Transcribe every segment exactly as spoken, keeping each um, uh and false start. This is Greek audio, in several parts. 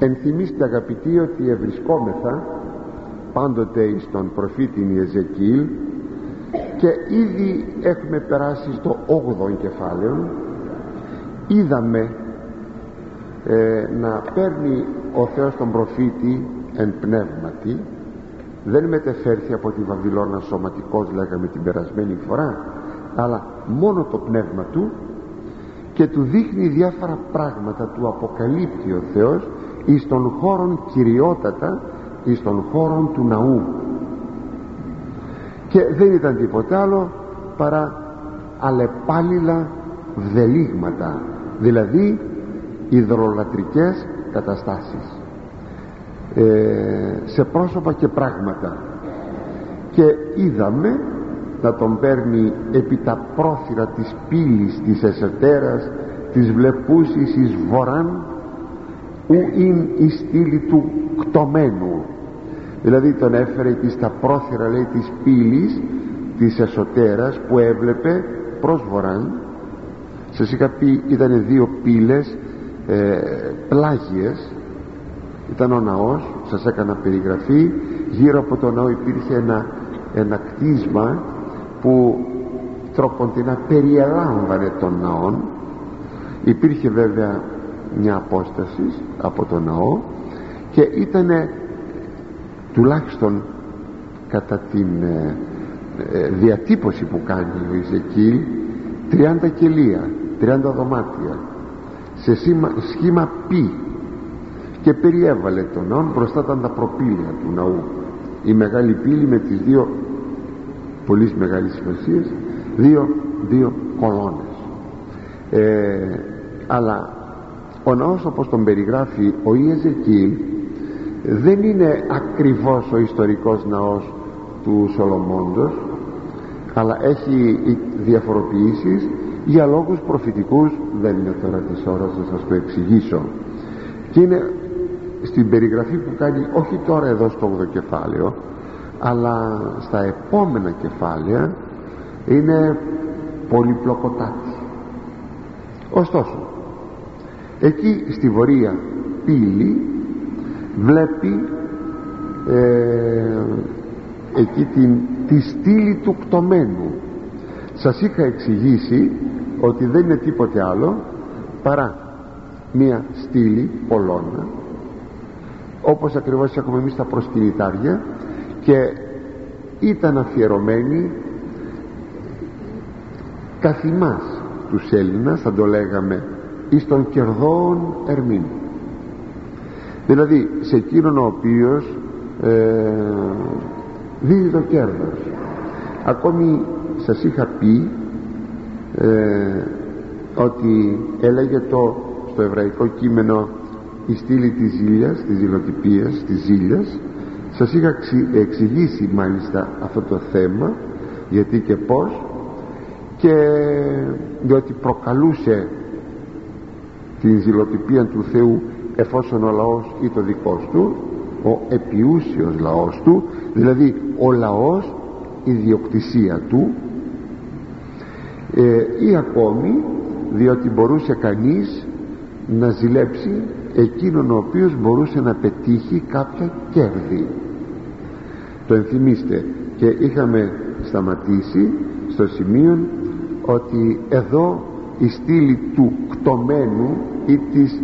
Ενθυμίστε αγαπητοί ότι ευρισκόμεθα πάντοτε εις τον προφήτην Ιεζεκίηλ και ήδη έχουμε περάσει στο όγδοο κεφάλαιο. Είδαμε ε, να παίρνει ο Θεός τον προφήτη εν πνεύματι, δεν μετεφέρθη από τη Βαβυλώνα σωματικός, λέγαμε την περασμένη φορά, αλλά μόνο το πνεύμα του, και του δείχνει διάφορα πράγματα, του αποκαλύπτει ο Θεός εις των χώρων κυριότατα, εις των χώρων του ναού, και δεν ήταν τίποτα άλλο παρά αλλεπάλληλα βδελίγματα, δηλαδή υδρολατρικές καταστάσεις ε, σε πρόσωπα και πράγματα. Και είδαμε να τον παίρνει επί τα πρόθυρα της πύλης της εσωτέρας, της βλεπούσης εις βοράν, ου ειν η στήλη του κτωμένου. Δηλαδή τον έφερε επί στα πρόθυρα, λέει, της πύλης της εσωτέρας που έβλεπε προς βοράν. Σας είχα πει ήταν δύο πύλες ε, πλάγιες, ήταν ο ναός, σας έκανα περιγραφή. Γύρω από το ναό υπήρχε ένα, ένα κτίσμα που τροποντινά περιελάμβανε τον ναόν. Υπήρχε βέβαια μια απόσταση από το ναό και ήτανε τουλάχιστον κατά την ε, ε, διατύπωση που κάνει ο Ιεζεκίηλ τριάντα κελία, τριάντα δωμάτια σε σήμα, σχήμα πι, και περιέβαλε τον ναόν. Μπροστά ήταν τα προπύλια του ναού, η μεγάλη πύλη με τις δύο πολύ μεγάλες σημασίες, δύο, δύο κολόνες. Ε, αλλά ο ναός, όπως τον περιγράφει ο Ιεζεκίηλ, δεν είναι ακριβώς ο ιστορικός ναός του Σολομώντος, αλλά έχει διαφοροποιήσεις για λόγους προφητικούς. Δεν είναι τώρα της ώρας να σας το εξηγήσω, και είναι στην περιγραφή που κάνει όχι τώρα εδώ στο όγδοο κεφάλαιο, αλλά στα επόμενα κεφάλαια είναι πολυπλοκοτάτη. Ωστόσο εκεί στη βορεία πύλη βλέπει ε, εκεί την, τη στήλη του κτωμένου. Σας είχα εξηγήσει ότι δεν είναι τίποτε άλλο παρά μία στήλη πολλώνα, όπως ακριβώς έχουμε εμείς τα προσκυνητάρια, και ήταν αφιερωμένη καθ' ημάς τους Έλληνας, θα το λέγαμε, εις των κερδών ερμήν, δηλαδή σε εκείνον ο οποίος ε, δίδει το κέρδος. Ακόμη σας είχα πει ε, ότι έλεγε το στο εβραϊκό κείμενο η στήλη της ζήλιας, της ζηλοτυπίας, της ζήλιας. Σας είχα εξηγήσει μάλιστα αυτό το θέμα, γιατί και πως, και διότι προκαλούσε την ζηλοτυπία του Θεού, εφόσον ο λαός ή το δικός του, ο επιούσιος λαός του, δηλαδή ο λαός, η διοκτησία του, ε, ή ακόμη διότι μπορούσε κανείς να ζηλέψει εκείνον ο οποίος μπορούσε να πετύχει κάποια κέρδη. Το ενθυμίστε, και είχαμε σταματήσει στο σημείο ότι εδώ η στήλη του κτωμένου ή της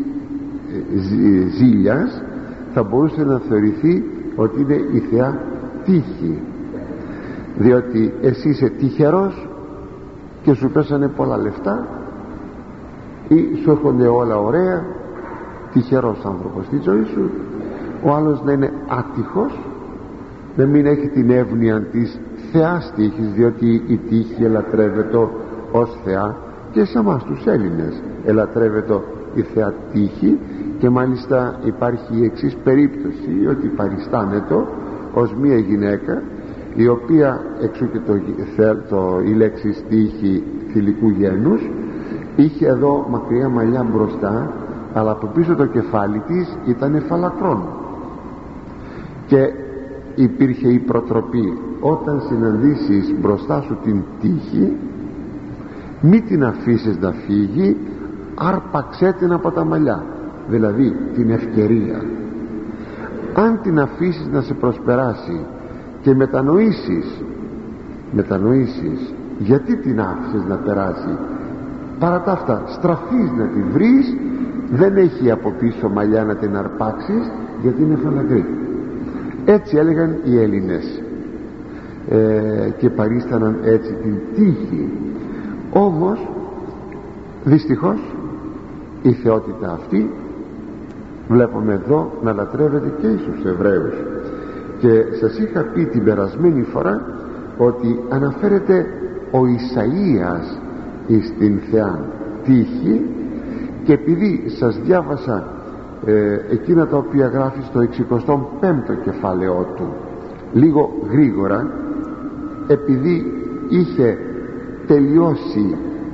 ζήλιας θα μπορούσε να θεωρηθεί ότι είναι η θεά τύχη, διότι εσύ είσαι τυχερός και σου πέσανε πολλά λεφτά ή σου έρχονται όλα ωραία, τυχερός άνθρωπος στη ζωή σου. Ο άλλος να είναι άτυχος, να μην έχει την εύνοια της θεάς τύχης, διότι η τύχη ελατρεύεται ως θεά, και σε εμάς τους Έλληνες ελατρεύεται η θεά τύχη. Και μάλιστα υπάρχει η εξής περίπτωση, ότι παριστάνεται ως μία γυναίκα η οποία, εξού και το, το, η λέξη τύχη θηλυκού γένους, είχε εδώ μακριά μαλλιά μπροστά, αλλά από πίσω το κεφάλι της ήταν φαλακρόν, και υπήρχε η προτροπή: όταν συναντήσεις μπροστά σου την τύχη, μη την αφήσεις να φύγει, άρπαξέ την από τα μαλλιά. δηλαδή την ευκαιρία. Αν την αφήσεις να σε προσπεράσει και μετανοήσεις μετανοήσεις γιατί την άφησες να περάσει, παρά τα αυτά στραφείς να τη βρεις, δεν έχει από πίσω μαλλιά να την αρπάξεις, γιατί είναι φαλακρή. Έτσι έλεγαν οι Έλληνες ε, και παρίσταναν έτσι την τύχη. Όμως δυστυχώς η θεότητα αυτή βλέπουμε εδώ να λατρεύεται και στους Εβραίους, και σας είχα πει την περασμένη φορά ότι αναφέρεται ο Ισαΐας εις την θεά τύχη, και επειδή σας διάβασα ε, εκείνα τα οποία γράφει στο εξηκοστό πέμπτο κεφάλαιό του λίγο γρήγορα, επειδή είχε τελειώσει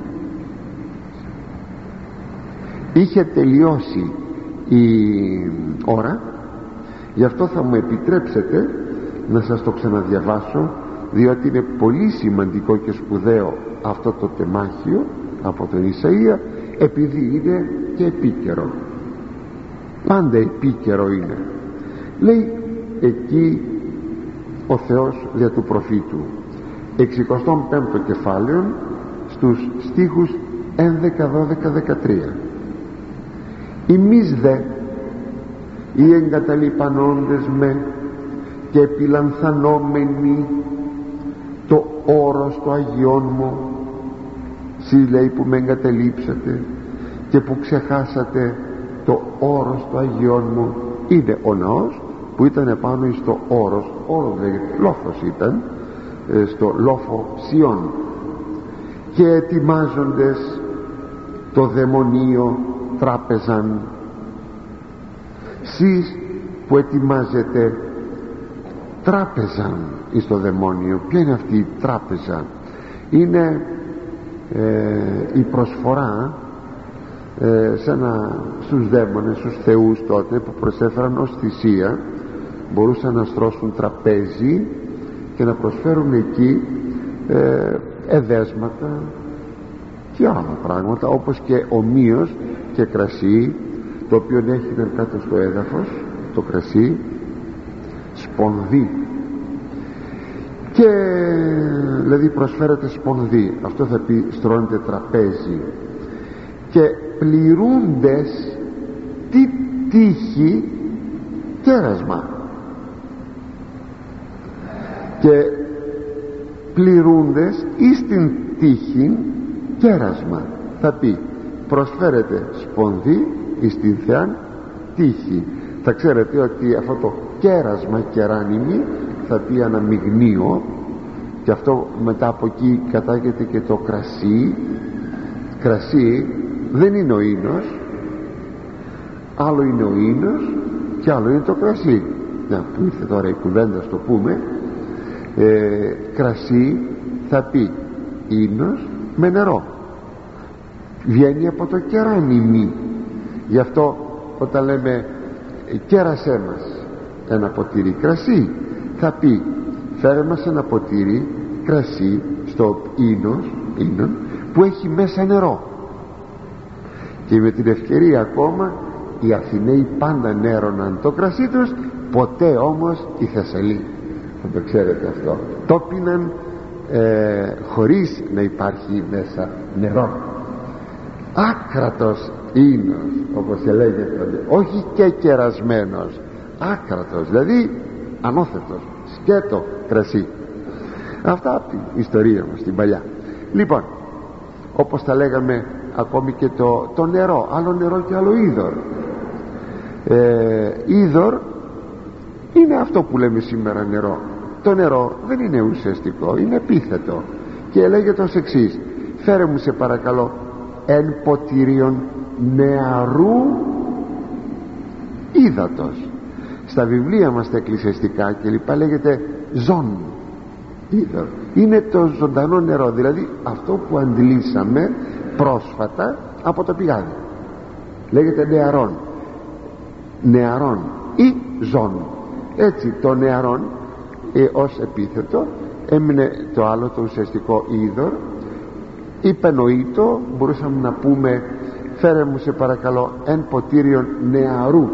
είχε τελειώσει η ώρα, γι' αυτό θα μου επιτρέψετε να σας το ξαναδιαβάσω, διότι είναι πολύ σημαντικό και σπουδαίο αυτό το τεμάχιο από τον Ισαΐα, επειδή είναι και επίκαιρο. Πάντα επίκαιρο είναι. Λέει εκεί ο Θεός δια του προφήτου, εξηκοστό πέμπτο κεφάλαιο, στους στίχους έντεκα, δώδεκα, δεκατρία. Εμείς δε οι εγκαταλειπανόντες με και επιλανθανόμενοι το όρος του Αγιών μου, σεις λέει που με εγκαταλείψατε και που ξεχάσατε το όρος του Αγιών μου. Είναι ο ναός που ήταν επάνω στο όρος, όρος λέγεται, λόφος ήταν, στο λόφο Σιών, και ετοιμάζοντες το δαιμονίο τράπεζαν. Σεις που ετοιμάζετε τράπεζαν εις το δαιμόνιο. Ποια είναι αυτή η τράπεζα? Είναι ε, η προσφορά ε, σε ένα, στους δαίμονες, στους θεούς τότε που προσέφεραν ως θυσία, μπορούσαν να στρώσουν τραπέζι και να προσφέρουν εκεί ε, εδέσματα και άλλα πράγματα, όπως και ομοίως και κρασί, το οποίο έχει κάτω στο έδαφος το κρασί, σπονδί, και δηλαδή προσφέρεται σπονδί, αυτό θα πει στρώνεται τραπέζι, και πληρούντες τι τύχη κέρασμα, και πληρούντες εις την τύχη κέρασμα, θα πει προσφέρεται σπονδί εις την θεάν τύχη. Θα ξέρετε ότι αυτό το κέρασμα, κεράνιμη, θα πει αναμειγνύο, και αυτό μετά από εκεί κατάγεται και το κρασί. Κρασί δεν είναι ο ίνος, άλλο είναι ο ίνος και άλλο είναι το κρασί. Να, που ήρθε τώρα η κουβέντα, στο πούμε, ε, κρασί θα πει ίνος με νερό, βγαίνει από το κεράνιμι. Γι' αυτό όταν λέμε κέρασέ μας ένα ποτήρι κρασί, θα πει φέρε μας ένα ποτήρι κρασί στο ίνος, ίνον, που έχει μέσα νερό. Και με την ευκαιρία ακόμα οι Αθηναίοι πάντα νέρωναν το κρασί τους, ποτέ όμως οι Θεσσαλοί, θα το ξέρετε αυτό, το πίναν ε, χωρίς να υπάρχει μέσα νερό. Άκρατος ίνος, όπως λέγεται, όχι και κερασμένος, άκρατος, δηλαδή ανώθευτος, σκέτο κρασί. Αυτά από την ιστορία μας την παλιά. Λοιπόν, όπως τα λέγαμε, ακόμη και το, το νερό, άλλο νερό και άλλο είδωρ. ε, είδωρ είναι αυτό που λέμε σήμερα νερό. Το νερό δεν είναι ουσιαστικό, είναι επίθετο, και λέγεται ως εξής: φέρε μου σε παρακαλώ εν ποτηρίων νεαρού ύδατος. Στα βιβλία μας τα εκκλησιαστικά και λοιπά λέγεται ζών είδωρ, είναι το ζωντανό νερό, δηλαδή αυτό που αντλήσαμε πρόσφατα από το πηγάδι, λέγεται νεαρών, νεαρών ή ζών. Έτσι το νεαρών ε, ως επίθετο έμεινε το άλλο, το ουσιαστικό είδωρ, υπενοείτο, μπορούσαμε να πούμε φέρε μου σε παρακαλώ εν ποτήριον νεαρού,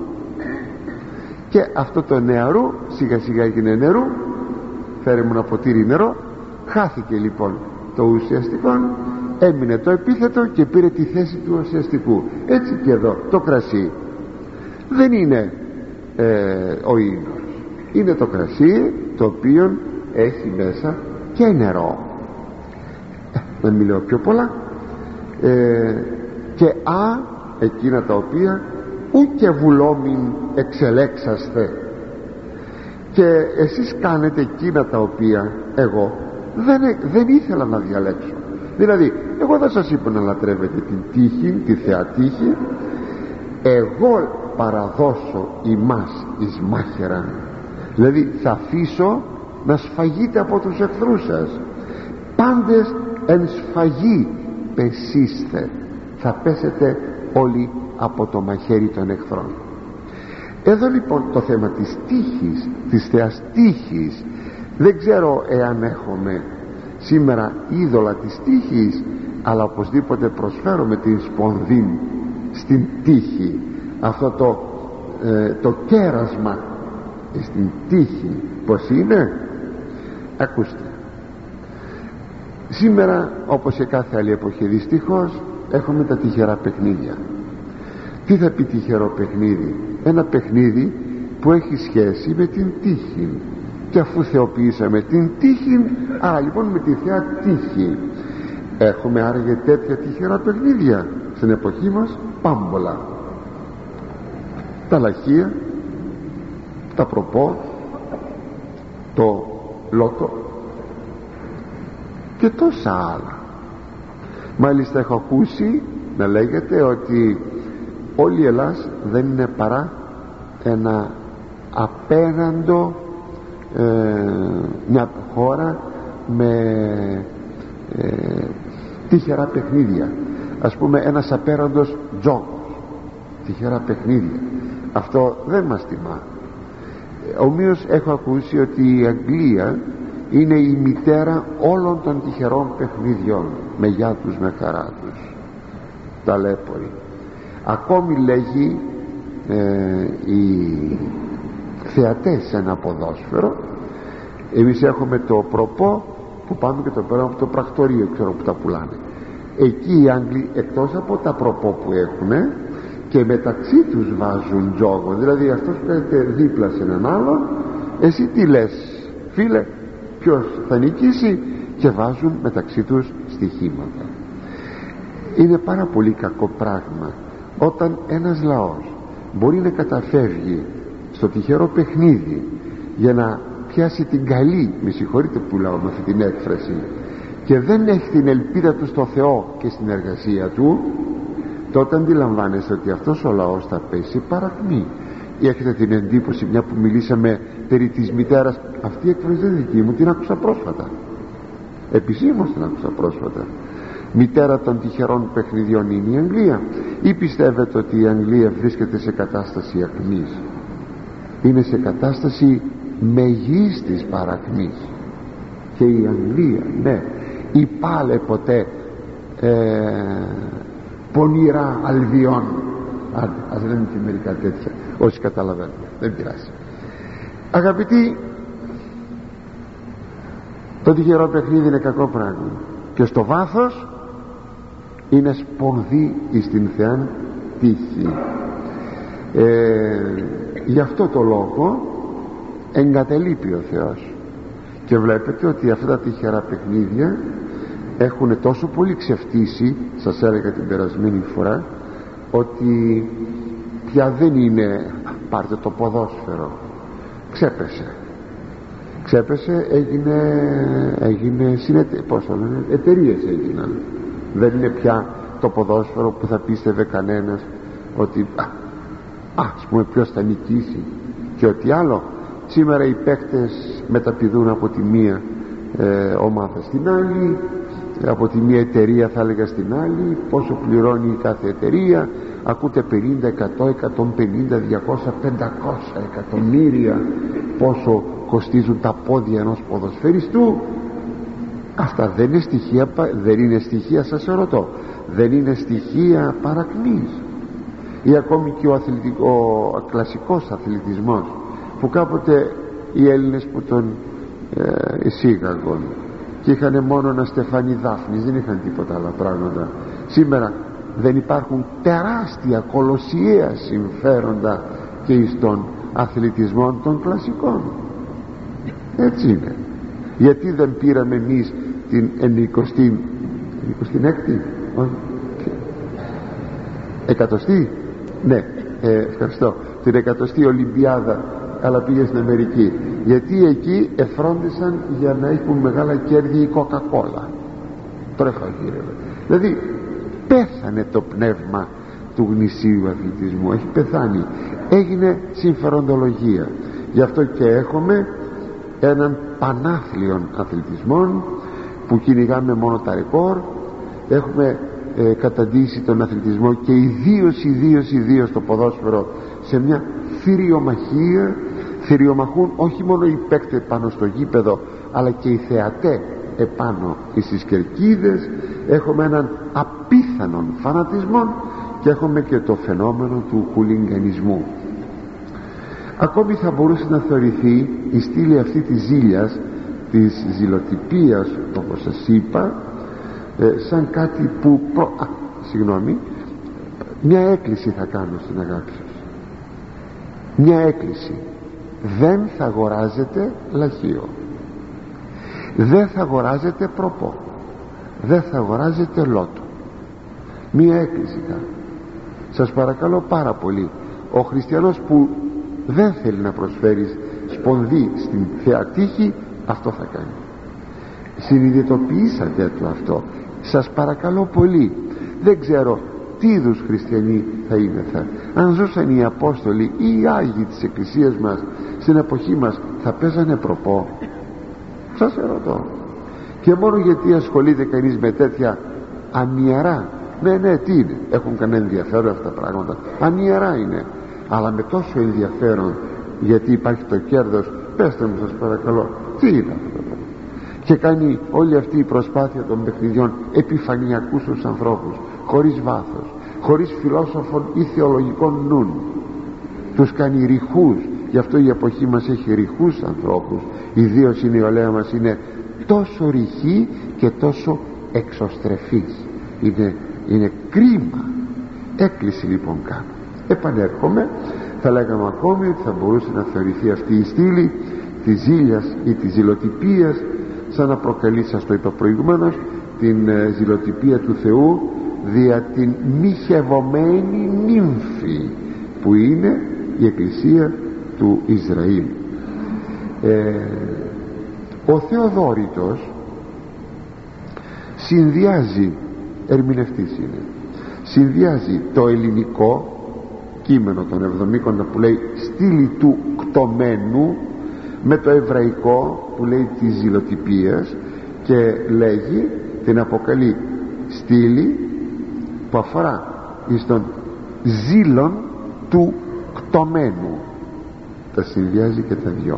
και αυτό το νεαρού σιγά σιγά έγινε νερού, φέρε μου ένα ποτήρι νερό. Χάθηκε λοιπόν το ουσιαστικό, έμεινε το επίθετο και πήρε τη θέση του ουσιαστικού. Έτσι και εδώ το κρασί δεν είναι ε, ο ίνος, είναι το κρασί το οποίο έχει μέσα και νερό. ε, δεν μιλάω πιο πολλά. ε, και α, εκείνα τα οποία ούτε βουλόμην εξελέξαστε, και εσείς κάνετε εκείνα τα οποία εγώ δεν, δεν ήθελα να διαλέξω. Δηλαδή εγώ δεν σας είπα να λατρεύετε την τύχη, τη θεά τύχη, εγώ παραδώσω ημάς εις μάχαιραν, δηλαδή θα αφήσω να σφαγείτε από τους εχθρούς σας. Πάντες εν σφαγή πεσίστε, θα πέσετε όλοι από το μαχαίρι των εχθρών. Εδώ λοιπόν το θέμα της τύχης, της θεάς τύχης, δεν ξέρω εάν έχουμε σήμερα είδωλα της τύχης, αλλά οπωσδήποτε προσφέρουμε την σπονδή στην τύχη, αυτό το, ε, το κέρασμα στην τύχη. Πως είναι? Ακούστε, σήμερα όπως σε κάθε άλλη εποχή δυστυχώς έχουμε τα τυχερά παιχνίδια. Τι θα πει τυχερό παιχνίδι? Ένα παιχνίδι που έχει σχέση με την τύχη, και αφού θεοποιήσαμε την τύχη, άρα λοιπόν με τη θεά τύχη έχουμε άραγε τέτοια τυχερά παιχνίδια στην εποχή μας? Πάμπολα. Τα λαχεία, τα προπό, το λότο και τόσα άλλα. Μάλιστα έχω ακούσει να λέγεται ότι όλη η Ελλάς δεν είναι παρά ένα απέναντο, ε, μια χώρα με ε, τυχερά παιχνίδια, ας πούμε ένας απέραντος τζόγος, τυχερά παιχνίδια. Αυτό δεν μας τιμά. Ομοίως έχω ακούσει ότι η Αγγλία είναι η μητέρα όλων των τυχερών παιχνιδιών, με γιά τους, με χαρά τους, ταλέποροι. Ακόμη λέγει ε, οι θεατές σε ένα ποδόσφαιρο, εμείς έχουμε το προπό που πάμε και το παίρνουμε από το πρακτορείο, ξέρω που τα πουλάνε. Εκεί οι Άγγλοι εκτός από τα προπό που έχουν, και μεταξύ τους βάζουν τζόγο, δηλαδή αυτός που κάθεται δίπλα σε έναν άλλον, εσύ τι λες φίλε, ποιος θα νικήσει, και βάζουν μεταξύ τους στοιχήματα. Είναι πάρα πολύ κακό πράγμα όταν ένας λαός μπορεί να καταφεύγει στο τυχερό παιχνίδι για να πιάσει την καλή, με συγχωρείτε που λέω με αυτή την έκφραση, και δεν έχει την ελπίδα του στο Θεό και στην εργασία του, τότε αντιλαμβάνεστε ότι αυτός ο λαός θα πέσει παρακμή. Έχετε την εντύπωση, μια που μιλήσαμε περί της μητέρας, αυτή η έκφραση δεν δική μου, την άκουσα πρόσφατα, επισήμως την άκουσα πρόσφατα. Μητέρα των τυχερών παιχνιδιών είναι η Αγγλία, ή πιστεύετε ότι η Αγγλία βρίσκεται σε κατάσταση ακμής? Είναι σε κατάσταση μεγίστης παρακμής. Και η Αγγλία, ναι, υπάλε ποτέ ε, πονηρά Αλβιών. Άντε, ας λέμε και μερικά τέτοια, όσοι καταλαβαίνουν, δεν πειράζει. Αγαπητοί, το τυχερό παιχνίδι είναι κακό πράγμα, και στο βάθος είναι σπονδί εις την θεάν τύχη. ε, γι' αυτό το λόγο εγκατελείπει ο Θεός, και βλέπετε ότι αυτά τα τυχερά παιχνίδια έχουν τόσο πολύ ξεφτύσει. Σας έλεγα την περασμένη φορά ότι πια δεν είναι, πάρτε το ποδόσφαιρο, ξέπεσε ξέπεσε έγινε, έγινε συνετε... πώς το λένε, εταιρείες έγιναν. Δεν είναι πια το ποδόσφαιρο που θα πίστευε κανένας ότι α, ας πούμε ποιος θα νικήσει και ότι άλλο. Σήμερα οι παίκτες μεταπηδούν από τη μία ε, ομάδα στην άλλη, από τη μία εταιρεία θα έλεγα στην άλλη, πόσο πληρώνει κάθε εταιρεία. Ακούτε πενήντα, εκατό, εκατόν πενήντα, διακόσια, πεντακόσια εκατομμύρια πόσο κοστίζουν τα πόδια ενός ποδοσφαιριστού. Αυτά δεν είναι στοιχεία, δεν είναι στοιχεία, σας ρωτώ, δεν είναι στοιχεία παρακμής? Ή ακόμη και ο, αθλητικό, ο κλασικός αθλητισμός που κάποτε οι Έλληνες που τον ε, εισήγαγαν και είχαν μόνο ένα στεφάνι δάφνης, δεν είχαν τίποτα άλλα πράγματα. Σήμερα δεν υπάρχουν τεράστια κολοσιαία συμφέροντα και εις των αθλητισμών των κλασικών? Έτσι είναι. Γιατί δεν πήραμε εμείς την εικοστή έκτη εκατοστή ναι ε, ευχαριστώ την εκατοστή Ολυμπιάδα, αλλά πήγε στην Αμερική? Γιατί εκεί εφρόντισαν για να έχουν μεγάλα κέρδη η Coca-Cola. Τρέχα κύριε. Δηλαδή πέθανε το πνεύμα του γνησίου αθλητισμού, έχει πεθάνει, έγινε συμφεροντολογία. Γι' αυτό και έχουμε έναν πανάθλιον αθλητισμών που κυνηγάμε μόνο τα ρεκόρ. Έχουμε ε, καταντήσει τον αθλητισμό και ιδίως ιδίως ιδίως το ποδόσφαιρο σε μια θηριομαχία. Θηριομαχούν όχι μόνο οι παίκτες πάνω στο γήπεδο, αλλά και οι θεατές επάνω στις κερκίδες. Έχουμε έναν απίθανον φανατισμό και έχουμε και το φαινόμενο του χουλιγκανισμού. Ακόμη θα μπορούσε να θεωρηθεί η στήλη αυτή της ζήλιας, της ζηλοτυπίας, όπως σας είπα, ε, σαν κάτι που προ... Α, συγγνώμη, μια έκκληση θα κάνω στην αγάπη σας. Μια έκκληση. Δεν θα αγοράζετε λαχείο, δεν θα αγοράζετε προπό, δεν θα αγοράζετε λότο. Μια έκκληση θα. Σας παρακαλώ πάρα πολύ, ο χριστιανός που δεν θέλει να προσφέρει σπονδί στην Θεά τύχη, αυτό θα κάνει. Συνειδητοποιήσατε το αυτό, σας παρακαλώ πολύ. Δεν ξέρω τι είδους χριστιανοί θα είναι θα. Αν ζούσαν οι Απόστολοι ή οι Άγιοι της Εκκλησίας μας στην εποχή μας, θα παίζανε προπό? Σας ερωτώ. Και μόνο γιατί ασχολείται κανείς με τέτοια ανιερά, ναι ναι τι είναι, έχουν κανένα ενδιαφέρον αυτά τα πράγματα, ανιερά είναι, αλλά με τόσο ενδιαφέρον γιατί υπάρχει το κέρδος, πέστε μου σας παρακαλώ, τι είναι αυτό το πράγμα? Και κάνει όλη αυτή η προσπάθεια των παιχνιδιών επιφανειακούς στους ανθρώπους, χωρίς βάθος, χωρίς φιλόσοφων ή θεολογικών νουν. Τους κάνει ρηχούς. Γι' αυτό η εποχή μας έχει ρηχούς ανθρώπους. Ιδίως η νεολαία μας είναι τόσο ρηχή και τόσο εξωστρεφής. Είναι, είναι κρίμα. Έκκληση λοιπόν κάνω. Επανέρχομαι. Θα λέγαμε ακόμη ότι θα μπορούσε να θεωρηθεί αυτή η στήλη της ζήλιας ή της ζηλοτυπίας, σαν να προκαλεί, σας το είπα προηγουμένως, την ε, ζηλοτυπία του Θεού δια την μοιχευωμένη νύμφη που είναι η Εκκλησία του Ισραήλ. ε, ο Θεοδόρητος συνδυάζει, ερμηνευτής είναι, συνδυάζει το ελληνικό κείμενο των εβδομήκοντα που λέει στήλη του κτωμένου με το εβραϊκό που λέει της ζηλοτυπίας και λέγει, την αποκαλεί στήλη που αφορά εις τον ζήλον του κτωμένου. Τα συνδυάζει και τα δυο.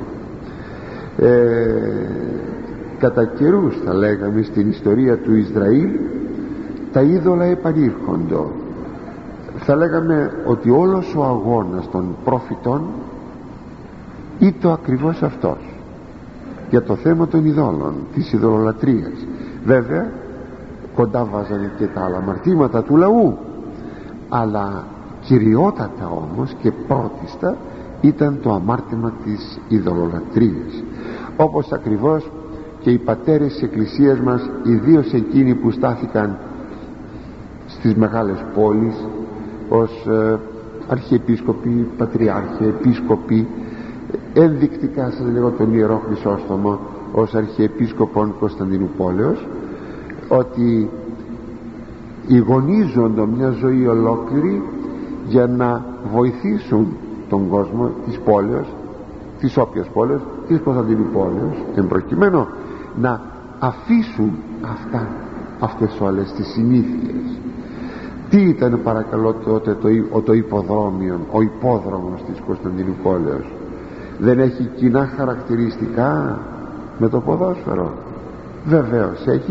ε, κατά καιρούς θα λέγαμε στην ιστορία του Ισραήλ τα είδωλα επανήρχοντο. Θα λέγαμε ότι όλος ο αγώνας των προφητών ήταν ακριβώς αυτός, για το θέμα των ειδόλων, της ειδωλολατρίας. Βέβαια κοντά βάζανε και τα άλλα αμαρτήματα του λαού, αλλά κυριότατα όμως και πρώτιστα ήταν το αμάρτημα της ειδωλολατρίας, όπως ακριβώς και οι πατέρες της Εκκλησίας μας, ιδίως εκείνοι που στάθηκαν στις μεγάλες πόλεις ως ε, αρχιεπίσκοποι, πατριάρχοι, επίσκοποι. Ενδεικτικά σας λέγω τον Ιερό Χρυσόστομο ως αρχιεπίσκοπον Κωνσταντινούπολεως, ότι αγωνίζονται μια ζωή ολόκληρη για να βοηθήσουν τον κόσμο της πόλεως, της όποιας πόλεως, της Κωνσταντινούπολεως, εν προκειμένου να αφήσουν αυτά, αυτές όλες τις συνήθειες. Τι ήταν παρακαλώ τότε το, το υποδρόμιο, ο υπόδρομος της Κωνσταντινούπολεως? Δεν έχει κοινά χαρακτηριστικά με το ποδόσφαιρο? Βεβαίως έχει,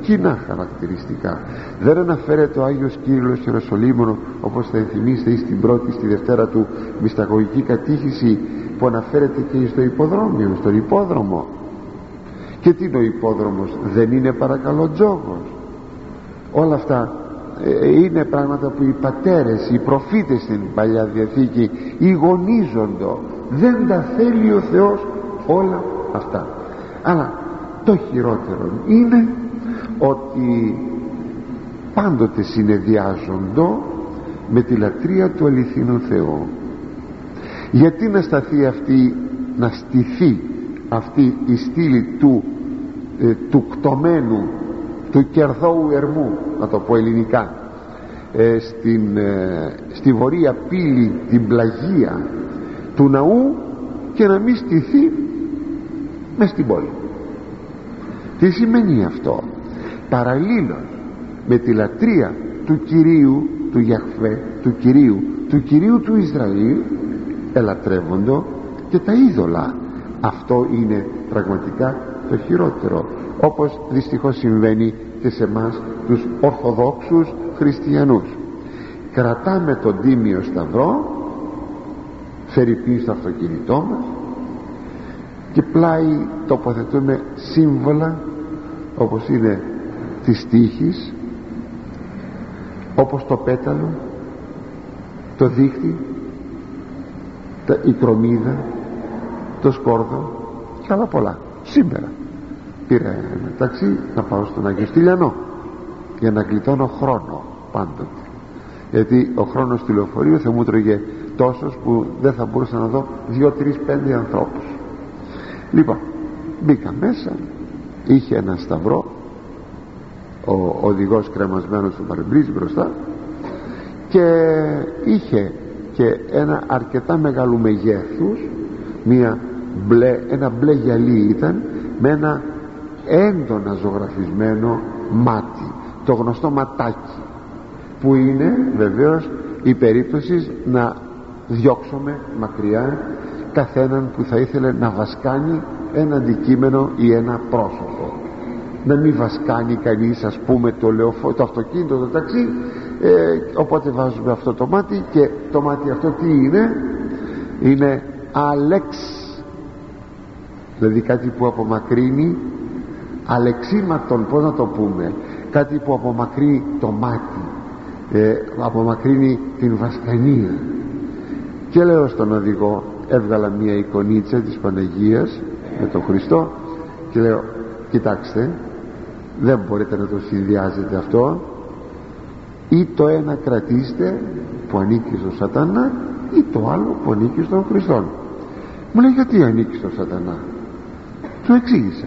κοινά χαρακτηριστικά. Δεν αναφέρεται ο Άγιος Κύριλλος Ιεροσολύμων, όπως θα ενθυμίσετε στην πρώτη, στη δευτέρα του μυσταγωγική κατήχηση, που αναφέρεται και στο υποδρόμιο, στον υπόδρομο. Και τι είναι ο υπόδρομος? Δεν είναι παρακαλώ τζόγος? Όλα αυτά ε, είναι πράγματα που οι πατέρες, οι προφήτες στην Παλιά Διαθήκη εικονίζονται. Δεν τα θέλει ο Θεός όλα αυτά. Αλλά το χειρότερο είναι ότι πάντοτε συνεδειάζονται με τη λατρεία του αληθινού Θεού. Γιατί να σταθεί αυτή, να στηθεί αυτή η στήλη του, ε, του κτωμένου, του κερδόου ερμού, να το πω ελληνικά, ε, στην, ε, στη βορεία πύλη, την πλαγία του ναού, και να μην στηθεί μες στην πόλη? Τι σημαίνει αυτό? Παραλλήλως με τη λατρεία του Κυρίου, του Γιαχβέ, του Κυρίου, του Κυρίου του Ισραήλ, ελατρεύοντο και τα είδωλα. Αυτό είναι πραγματικά το χειρότερο, όπως δυστυχώς συμβαίνει και σε εμάς τους Ορθοδόξους Χριστιανούς. Κρατάμε τον Τίμιο Σταυρό, φερειπίν στο αυτοκίνητό μας, και πλάι τοποθετούμε σύμβολα όπως είναι της τύχης, όπως το πέταλο, το δίχτυ, η κρομίδα, το σκόρδο και άλλα πολλά. Σήμερα πήρα ένα ταξί να πάω στον Άγιο Στυλιανό για να γλιτώνω χρόνο πάντοτε, γιατί ο χρόνος του λεωφορείου θα μου τρώγε τόσος που δεν θα μπορούσα να δω δύο, τρεις, πέντε ανθρώπους. Λοιπόν, μπήκα μέσα, είχε ένα σταυρό, ο οδηγός κρεμασμένος στο παρεμπρίζ μπροστά, και είχε και ένα αρκετά μεγάλου μεγέθους, μια μπλε, ένα μπλε γυαλί ήταν, με ένα έντονα ζωγραφισμένο μάτι, το γνωστό ματάκι, που είναι βεβαίως η περίπτωση να διώξουμε μακριά καθέναν που θα ήθελε να βασκάνει ένα αντικείμενο ή ένα πρόσωπο. Να μην βασκάνει κανείς, ας πούμε, το, λεωφο... το αυτοκίνητο, το ταξί, ε, οπότε βάζουμε αυτό το μάτι, και το μάτι αυτό τι είναι? Είναι αλεξ, δηλαδή κάτι που απομακρύνει, αλεξίματον, πώς να το πούμε, κάτι που απομακρύνει το μάτι, ε, απομακρύνει την βασκανία. Και λέω στον οδηγό, έβγαλα μια εικονίτσα της Παναγίας με τον Χριστό και λέω, κοιτάξτε, δεν μπορείτε να το συνδυάζετε αυτό, ή το ένα κρατήστε που ανήκει στον Σατανά, ή το άλλο που ανήκει στον Χριστό. Μου λέει, γιατί ανήκει στον Σατανά? Του εξήγησα.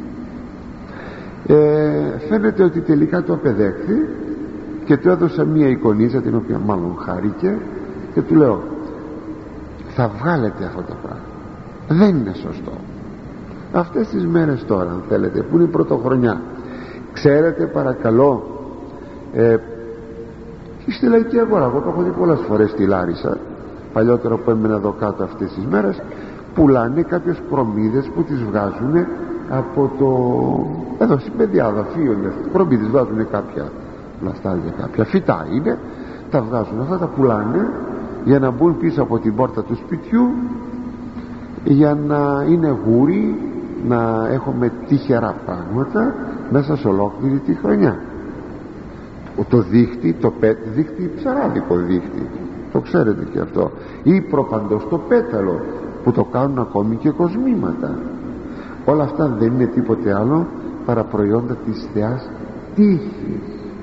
ε, φαίνεται ότι τελικά το απεδέχθη και του έδωσα μια εικονίτσα, την οποία μάλλον χάρηκε, και του λέω, θα βγάλετε αυτό το πράγμα, δεν είναι σωστό. Αυτές τις μέρες τώρα, αν θέλετε, που είναι η πρωτοχρονιά, ξέρετε παρακαλώ, ε, στη λαϊκή αγορά, εγώ το έχω δει πολλές φορές στη Λάρισα, παλιότερα που έμενα εδώ κάτω αυτές τις μέρες, πουλάνε κάποιες προμίδες που τις βγάζουν από το, εδώ στην πεδιάδα φύλλονται προμίδες, βγάζουν κάποια πλαστάρια, κάποια φυτά είναι, τα βγάζουν αυτά, τα πουλάνε για να μπουν πίσω από την πόρτα του σπιτιού, για να είναι γούρι, να έχουμε τυχερά πράγματα μέσα σε ολόκληρη τη χρονιά. Το δίχτυ, το πέτ, δίχτυ, ψαράδικο δίχτυ, το ξέρετε και αυτό, ή προπαντός το πέταλο που το κάνουν ακόμη και κοσμήματα. Όλα αυτά δεν είναι τίποτε άλλο παρά προϊόντα της θεάς τύχης.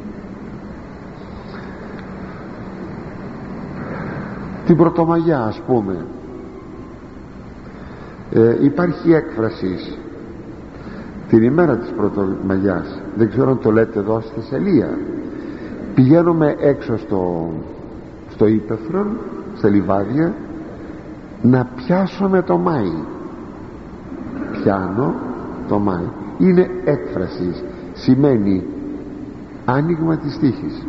Την Πρωτομαγιά, ας πούμε, ε, υπάρχει έκφραση την ημέρα της Πρωτομαγιάς, δεν ξέρω αν το λέτε εδώ στη Θεσσαλία, πηγαίνουμε έξω στο, στο ύπαιθρο, στα λιβάδια, να πιάσουμε το Μάη. Πιάνω το Μάη, είναι έκφραση, σημαίνει άνοιγμα της τύχης.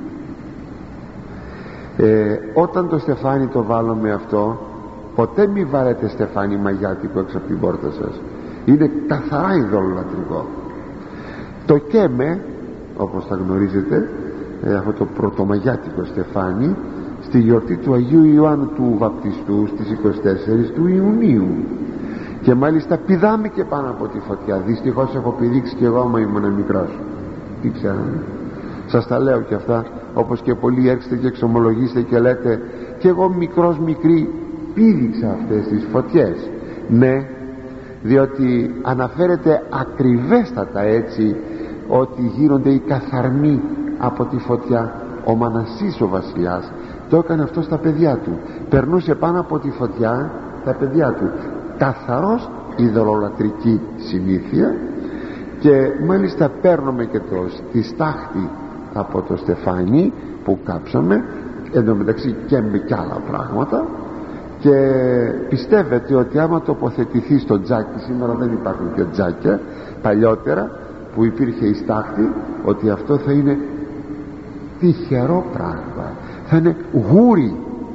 ε, όταν το στεφάνι το βάλουμε αυτό, ποτέ μη βάλετε στεφάνι μαγιάτικο έξω από την πόρτα σας, είναι καθαρά ειδωλολατρικό. Το καίμε όπως θα γνωρίζετε, ε, αυτό το πρωτομαγιάτικο στεφάνι, στη γιορτή του Αγίου Ιωάννου του Βαπτιστού στις είκοσι τέσσερις του Ιουνίου, και μάλιστα πηδάμε και πάνω από τη φωτιά. Δυστυχώς έχω πηδήξει και εγώ άμα ήμουν μικρός. Τι ξέρετε, σας τα λέω και αυτά, όπως και πολλοί έρχεστε και εξομολογήστε και λέτε και εγώ μικρός μικρή πήδηξα αυτές τις φωτιές. Ναι, διότι αναφέρεται ακριβέστατα έτσι ότι γίνονται οι καθαρμοί από τη φωτιά. Ο Μανασής ο βασιλιάς το έκανε αυτό στα παιδιά του, περνούσε πάνω από τη φωτιά τα παιδιά του, καθαρός, ειδωλολατρική συνήθεια. Και μάλιστα παίρνουμε και το, τη στάχτη από το στεφάνι που κάψαμε, εντωμεταξύ και με κι άλλα πράγματα, και πιστεύετε ότι άμα τοποθετηθεί στο τζάκι, σήμερα δεν υπάρχουν και τζάκια, παλιότερα που υπήρχε η στάχτη, ότι αυτό θα είναι τυχερό πράγμα, θα είναι γούρι.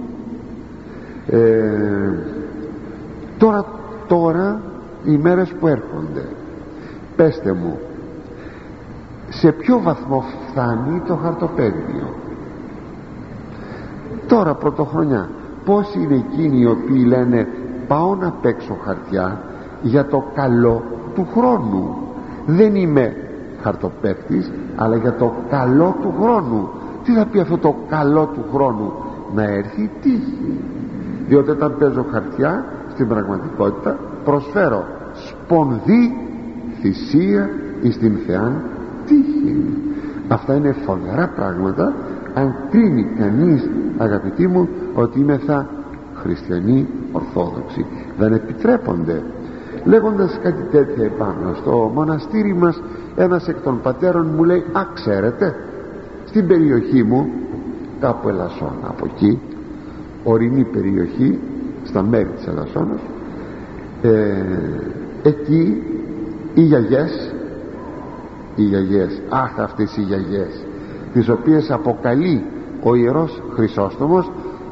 ε, τώρα τώρα οι μέρες που έρχονται, πέστε μου, σε ποιο βαθμό φτάνει το χαρτοπέδιο τώρα πρωτοχρονιά? Πόσοι είναι εκείνοι οι οποίοι λένε πάω να παίξω χαρτιά για το καλό του χρόνου? Δεν είμαι χαρτοπαίκτης, αλλά για το καλό του χρόνου. Τι θα πει αυτό το καλό του χρόνου? Να έρθει η τύχη. Διότι όταν παίζω χαρτιά, στην πραγματικότητα προσφέρω σπονδί θυσία εις την Θεάν τύχη. Αυτά είναι φοβερά πράγματα, αν κρίνει κανείς, αγαπητοί μου, ότι είμαι θα χριστιανοί ορθόδοξοι. Δεν επιτρέπονται. Λέγοντας κάτι τέτοια επάνω, στο μοναστήρι μας ένας εκ των πατέρων μου λέει, α, ξέρετε, στην περιοχή μου, κάπου Ελασσόνα, από εκεί, ορεινή περιοχή, στα μέρη της Ελασσόνας, ε, εκεί οι γιαγιές, οι γιαγιές, αχ, αυτές οι γιαγιές, τις οποίες αποκαλεί ο Ιερός Χρυσόστομος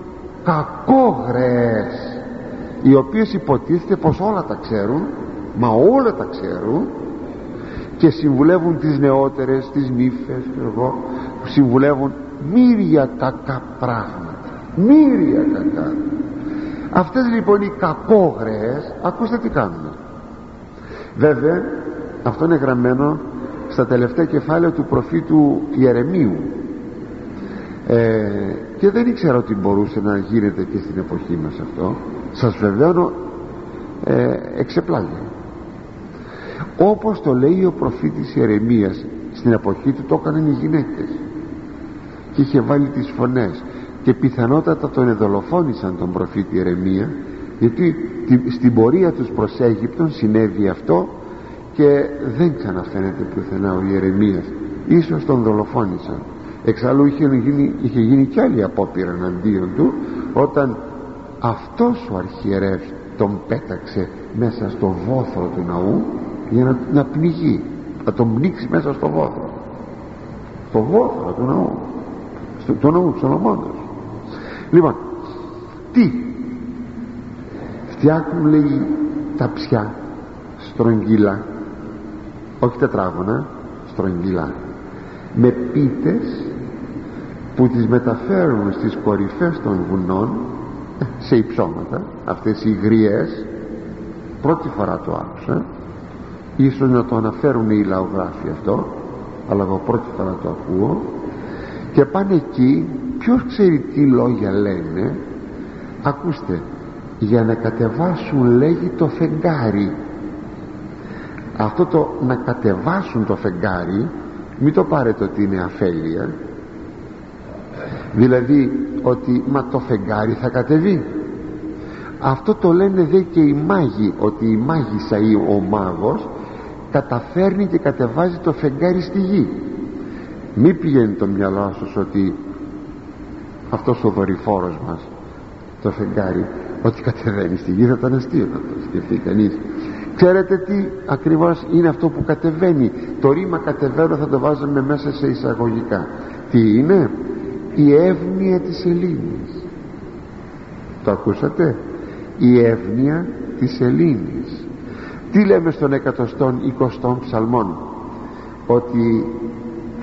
κακόγρες, οι οποίες υποτίθεται πως όλα τα ξέρουν, μα όλα τα ξέρουν, και συμβουλεύουν τις νεότερες, τις νύφες, εγώ, που συμβουλεύουν μύρια κακά πράγματα, μύρια κακά. Αυτές λοιπόν οι κακόγρες, ακούστε τι κάνουν. Βέβαια αυτό είναι γραμμένο στα τελευταία κεφάλαια του προφήτου Ιερεμίου, ε, και δεν ήξερα ότι μπορούσε να γίνεται και στην εποχή μας αυτό. Σας βεβαίωνω, ε, εξεπλάγει. Όπως το λέει ο προφήτης Ιερεμίας, στην εποχή του το έκαναν οι γυναίκες και είχε βάλει τις φωνές, και πιθανότατα τον εδολοφόνησαν τον προφήτη Ιερεμία, γιατί στην πορεία τους προς Αίγυπτον συνέβη αυτό και δεν ξαναφαίνεται πουθενά ο Ιερεμίας. Ίσως τον δολοφόνησαν. Εξάλλου είχε γίνει, είχε γίνει κι άλλη απόπειρα εναντίον του, όταν αυτός ο αρχιερεύς τον πέταξε μέσα στο βόθρο του ναού για να, να πνιγεί, να τον πνίξει μέσα στο βόθρο, στο βόθρο του ναού, στο, του ναού Σολομώντος. Λοιπόν, τι φτιάχνουν, λέει, ταψιά, στρογγύλα, όχι τετράγωνα, στρογγύλα, με πίτες που τις μεταφέρουν στις κορυφές των βουνών, σε υψώματα, αυτές οι γριές. Πρώτη φορά το άκουσα, ίσως να το αναφέρουν οι λαογράφοι αυτό, αλλά εγώ πρώτη φορά το ακούω. Και πάνε εκεί, ποιος ξέρει τι λόγια λένε, ακούστε, για να κατεβάσουν, λέγει, το φεγγάρι. Αυτό το να κατεβάσουν το φεγγάρι, μην το πάρετε ότι είναι αφέλεια, δηλαδή ότι μα το φεγγάρι θα κατεβεί. Αυτό το λένε δε και οι μάγοι, ότι η μάγισσα ή ο μάγος καταφέρνει και κατεβάζει το φεγγάρι στη γη. Μη πηγαίνει το μυαλό σας ότι αυτός ο δορυφόρος μας, το φεγγάρι, ότι κατεβαίνει στη γη, θα ήταν αστείο να το σκεφτεί κανείς. Ξέρετε τι ακριβώς είναι αυτό που κατεβαίνει? Το ρήμα κατεβαίνω θα το βάζαμε μέσα σε εισαγωγικά. Τι είναι? Η εύνοια της Ελλήνης. Το ακούσατε? Η εύνοια της Ελλήνης. Τι λέμε στον εκατοστόν εικοστόν ψαλμόν? Ότι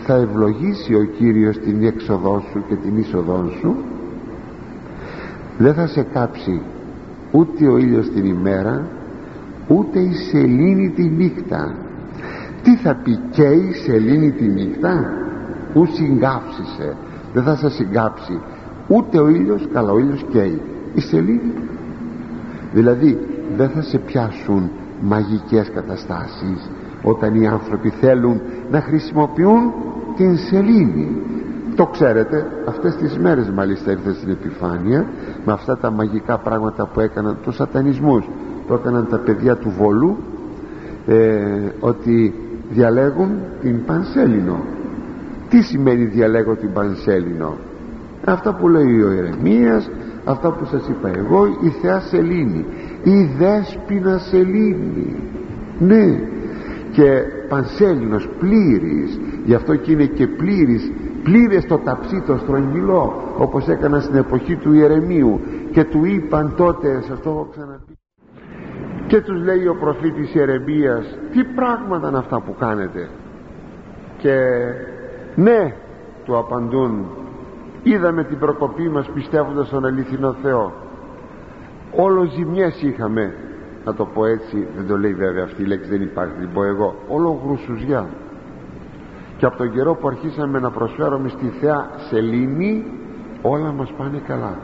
θα ευλογήσει ο Κύριος την έξοδό σου και την είσοδό σου, δεν θα σε κάψει ούτε ο ήλιος την ημέρα, ούτε η σελήνη τη νύχτα. Τι θα πει καίει σελήνη τη νύχτα? Ου συγκάψισε, δεν θα σε συγκάψει ούτε ο ήλιος, καλά ο ήλιος καίει, η σελήνη δηλαδή δεν θα σε πιάσουν μαγικές καταστάσεις όταν οι άνθρωποι θέλουν να χρησιμοποιούν την σελήνη. Το ξέρετε, αυτές τις μέρες μάλιστα ήρθε στην επιφάνεια με αυτά τα μαγικά πράγματα που έκαναν, τους σατανισμούς που έκαναν τα παιδιά του Βολού, ε, ότι διαλέγουν την Πανσέλινο. Τι σημαίνει διαλέγω την Πανσέλινο? Αυτά που λέει ο Ιερεμίας, αυτά που σας είπα εγώ, η Θεά Σελήνη, η Δέσποινα Σελήνη, ναι, και Πανσέλινος πλήρης, γι' αυτό και είναι και πλήρης, πλήρες το ταψί το στρογγυλό, όπως έκανα στην εποχή του Ιερεμίου, και του είπαν τότε, σας το έχω ξαναπεί, και τους λέει ο προφήτης Ιερεμίας, τι πράγματα είναι αυτά που κάνετε? Και ναι, του απαντούν, είδαμε την προκοπή μας πιστεύοντας στον αληθινό Θεό, όλο ζημιές είχαμε, να το πω έτσι, δεν το λέει βέβαια αυτή η λέξη, δεν υπάρχει, την πω εγώ, όλο γρουσουζιά, και από τον καιρό που αρχίσαμε να προσφέρουμε στη Θεά Σελήνη όλα μας πάνε καλά.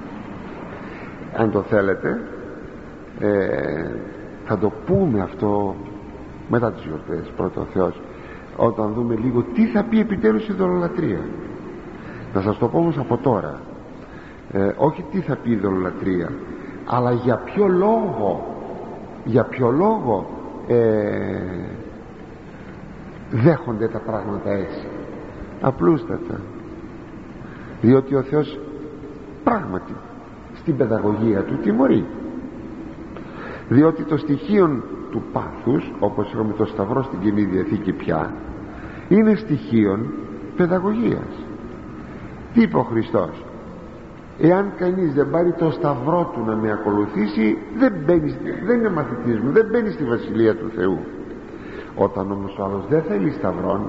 Αν το θέλετε ε, θα το πούμε αυτό μετά τις γιορτές, πρώτο Θεός, όταν δούμε λίγο τι θα πει επιτέλους η ειδωλολατρία. Να σας το πω όμως από τώρα, ε, όχι τι θα πει η ειδωλολατρία, αλλά για ποιο λόγο, για ποιο λόγο ε, δέχονται τα πράγματα έτσι. Απλούστατα διότι ο Θεός πράγματι στην παιδαγωγία του τιμωρεί, διότι το στοιχείο του πάθους, όπως έχουμε το Σταυρό στην Καινή Διαθήκη πια, είναι στοιχείο παιδαγωγίας. Τι είπε ο Χριστός? Εάν κανείς δεν πάρει το Σταυρό του να με ακολουθήσει, δεν, μπαίνει, δεν είναι μαθητής μου, δεν μπαίνει στη Βασιλεία του Θεού. Όταν όμως ο άλλος δεν θέλει σταυρόν,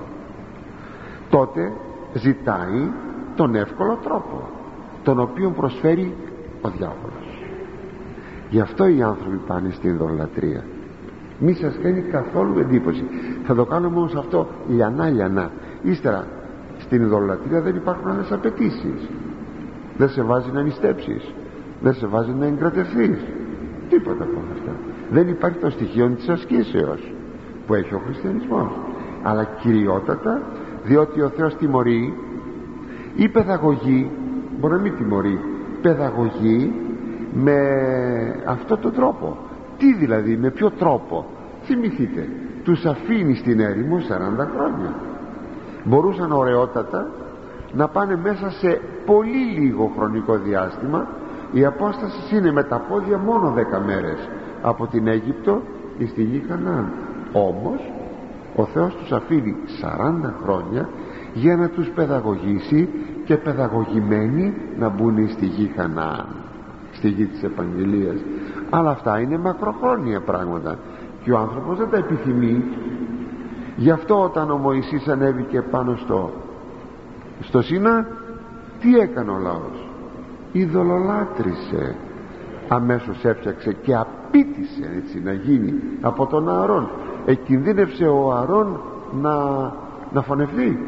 τότε ζητάει τον εύκολο τρόπο, τον οποίο προσφέρει ο διάβολος. Γι' αυτό οι άνθρωποι πάνε στην ειδωλολατρία. Μη σας κάνει καθόλου εντύπωση. Θα το κάνουμε όμως αυτό λιανά λιανά. Ύστερα στην ειδωλολατρία δεν υπάρχουν άλλες απαιτήσεις. Δεν σε βάζει να νηστέψεις, δεν σε βάζει να εγκρατευτείς, τίποτα από αυτά. Δεν υπάρχει το στοιχείο της ασκήσεως που έχει ο χριστιανισμός, αλλά κυριότατα διότι ο Θεός τιμωρεί. Η παιδαγωγή μπορεί να μην τιμωρεί, παιδαγωγή με αυτόν τον τρόπο. Τι δηλαδή, με ποιο τρόπο? Θυμηθείτε, τους αφήνει στην έρημο σαράντα χρόνια. Μπορούσαν ωραιότατα να πάνε μέσα σε πολύ λίγο χρονικό διάστημα. Η απόσταση είναι με τα πόδια μόνο δέκα μέρες από την Αίγυπτο στη γη Χαναάν. Όμως ο Θεός τους αφήνει σαράντα χρόνια για να τους παιδαγωγήσει, και παιδαγωγημένοι να μπουν στη γη Χαναάν, στη γη της Επαγγελίας. Αλλά αυτά είναι μακροχρόνια πράγματα και ο άνθρωπος δεν τα επιθυμεί. Γι' αυτό όταν ο Μωυσής ανέβηκε πάνω στο στο Σινά, τι έκανε ο λαός? Ειδωλολάτρησε. Αμέσως έφτιαξε και απίτησε έτσι να γίνει από τον Ααρών. Εκινδύνευσε ο Ααρών να, να φωνευτεί,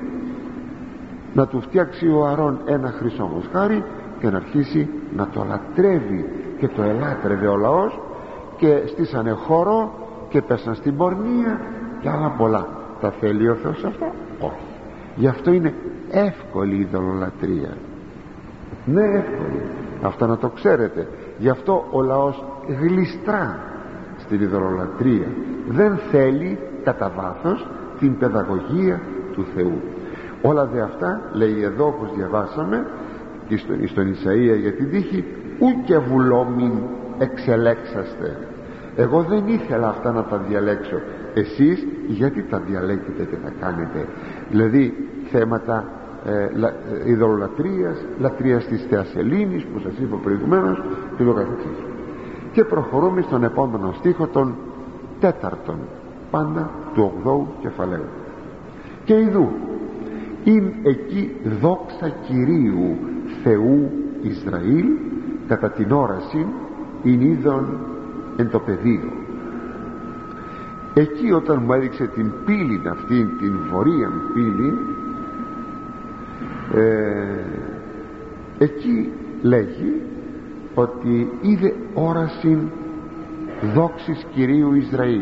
να του φτιάξει ο Ααρών ένα χρυσό μοσχάρι και να αρχίσει να το λατρεύει, και το ελάτρευε ο λαός, και στήσανε χώρο και πέσαν στην πορνεία και άλλα πολλά. Τα θέλει ο Θεός αυτά? Όχι. Γι' αυτό είναι εύκολη η ειδωλολατρία. Ναι, εύκολη, αυτό να το ξέρετε. Γι' αυτό ο λαός γλιστρά στην ειδωλολατρία. Δεν θέλει κατά βάθος την παιδαγωγία του Θεού. Όλα δε αυτά λέει εδώ, όπως διαβάσαμε και στον, στον Ισαΐα για την τύχη, ούτε βουλόμην εξελέξαστε. Εγώ δεν ήθελα αυτά να τα διαλέξω, εσείς γιατί τα διαλέγετε και τα κάνετε? Δηλαδή θέματα ε, λα, ε, ειδωλολατρίας, λατρείας της Θεάς Σελήνης που σας είπα προηγουμένως, και το καθεξής. Και προχωρούμε στον επόμενο στίχο, τον τέταρτον πάντα του ογδόου κεφαλαίου. Και ιδού «Ειν εκεί δόξα Κυρίου Θεού Ισραήλ κατά την όραση ειν είδον εν το πεδίο». Εκεί όταν μου έδειξε την πύλη αυτήν, την βορείαν πύλη, ε, εκεί λέγει ότι είδε όραση δόξης Κυρίου Ισραήλ.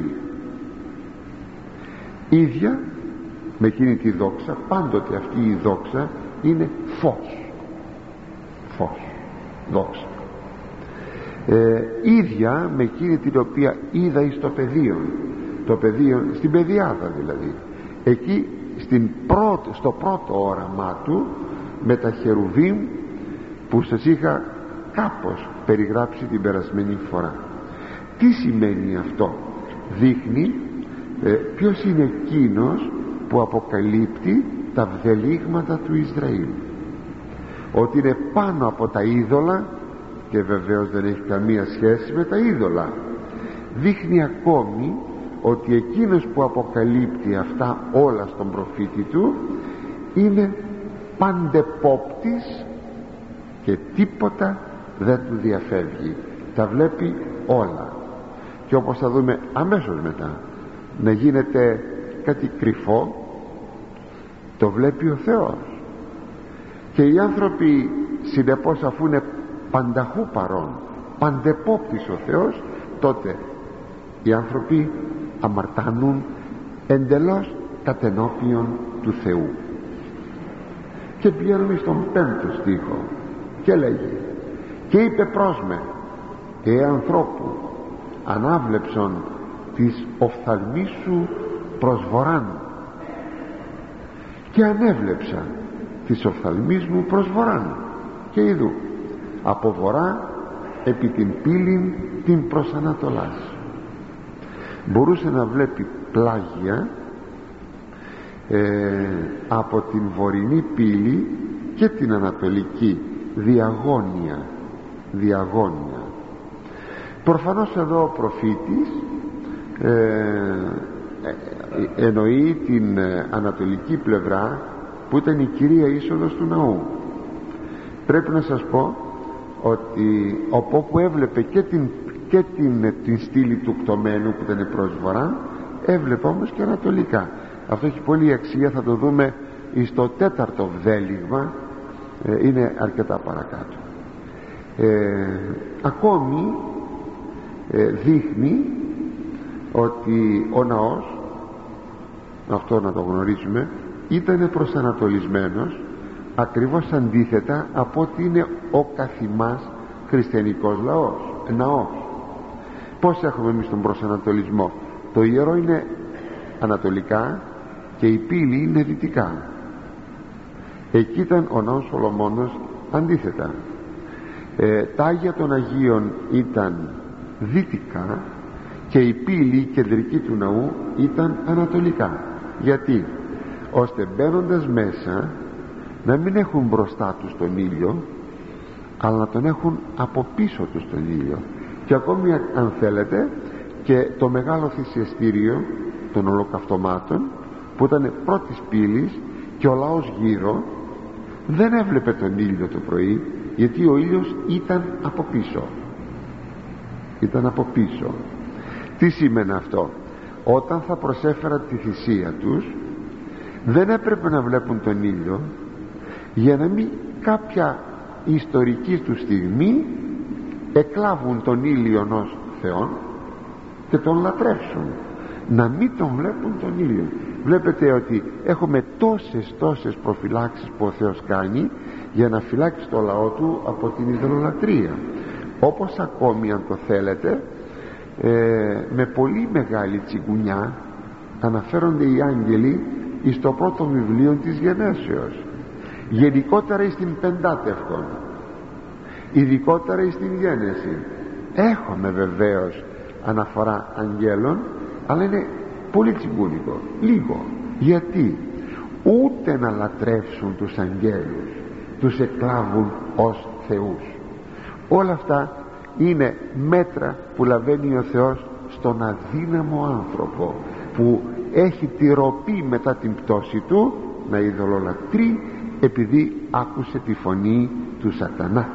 Ίδια με εκείνη τη δόξα, πάντοτε αυτή η δόξα είναι φως, φως, δόξα, ε, ίδια με εκείνη την οποία είδα εις το πεδίο, το πεδίο στην πεδιάδα δηλαδή, εκεί στην πρώτη, στο πρώτο όραμά του με τα χερουβίμ που σας είχα κάπως περιγράψει την περασμένη φορά. Τι σημαίνει αυτό? Δείχνει ε, ποιος είναι εκείνος που αποκαλύπτει τα βδελίγματα του Ισραήλ, ότι είναι πάνω από τα είδωλα, και βεβαίως δεν έχει καμία σχέση με τα είδωλα. Δείχνει ακόμη ότι εκείνος που αποκαλύπτει αυτά όλα στον προφήτη του είναι παντεπόπτης και τίποτα δεν του διαφεύγει, τα βλέπει όλα. Και όπως θα δούμε αμέσως μετά, να γίνεται κάτι κρυφό, το βλέπει ο Θεός. Και οι άνθρωποι συνεπώς, αφού είναι πανταχού παρών, παντεπόπτης ο Θεός, τότε οι άνθρωποι αμαρτάνουν εντελώς κατενώπιον του Θεού. Και πηγαίνουμε στον πέμπτο στίχο και λέγει: «Και είπε προς με, ε ανθρώπου, ανάβλεψον της οφθαλμής σου προς βορράν». Και ανέβλεψα της οφθαλμής μου προς βορράν, και είδου από βορρά επί την πύλην την προς ανατολάς. Μπορούσε να βλέπει πλάγια ε, από την βορεινή πύλη και την ανατολική, διαγώνια, διαγώνια. Προφανώς εδώ ο προφήτης ε, εννοεί την ανατολική πλευρά που ήταν η κυρία είσοδος του ναού. Πρέπει να σας πω ότι από όπου έβλεπε και την, και την, την στήλη του κτωμένου που ήταν προς βορρά, έβλεπε όμως και ανατολικά. Αυτό έχει πολύ αξία, θα το δούμε στο τέταρτο βδέλιγμα, ε, είναι αρκετά παρακάτω. ε, ακόμη ε, δείχνει ότι ο ναός, αυτό να το γνωρίζουμε, ήταν προσανατολισμένος ακριβώς αντίθετα από ότι είναι ο καθημάς χριστιανικός λαός, ναός. Πώς έχουμε εμείς τον προσανατολισμό? Το ιερό είναι ανατολικά και η πύλη είναι δυτικά. Εκεί ήταν ο ναός Σολομώνος αντίθετα. ε, τα Άγια των Αγίων ήταν δυτικά και η πύλη κεντρική του ναού ήταν ανατολικά. Γιατί? Ώστε μπαίνοντας μέσα να μην έχουν μπροστά τους τον ήλιο, αλλά να τον έχουν από πίσω τους τον ήλιο. Και ακόμη αν θέλετε και το μεγάλο θυσιαστήριο των ολοκαυτωμάτων που ήταν πρώτης πύλης, και ο λαός γύρω δεν έβλεπε τον ήλιο το πρωί, γιατί ο ήλιος ήταν από πίσω, ήταν από πίσω. Τι σημαίνει αυτό? Όταν θα προσέφεραν τη θυσία τους δεν έπρεπε να βλέπουν τον ήλιο, για να μην κάποια ιστορική του στιγμή εκλάβουν τον ήλιο ως Θεόν και τον λατρεύσουν, να μην τον βλέπουν τον ήλιο. Βλέπετε ότι έχουμε τόσες τόσες προφυλάξεις που ο Θεός κάνει για να φυλάξει το λαό του από την ιδωλολατρία. Όπως ακόμη, αν το θέλετε, ε, με πολύ μεγάλη τσιγκουνιά αναφέρονται οι άγγελοι στο πρώτο βιβλίο της Γενέσεως, γενικότερα στην Πεντάτευκον, ειδικότερα στην Γένεση. Έχουμε βεβαίως αναφορά αγγέλων, αλλά είναι πολύ τσιγκούνικο, λίγο. Γιατί? Ούτε να λατρεύσουν τους αγγέλους, τους εκλάβουν ως θεούς. Όλα αυτά είναι μέτρα που λαβαίνει ο Θεός στον αδύναμο άνθρωπο, που έχει τη ροπή μετά την πτώση του να ειδωλολατρεί επειδή άκουσε τη φωνή του σατανά.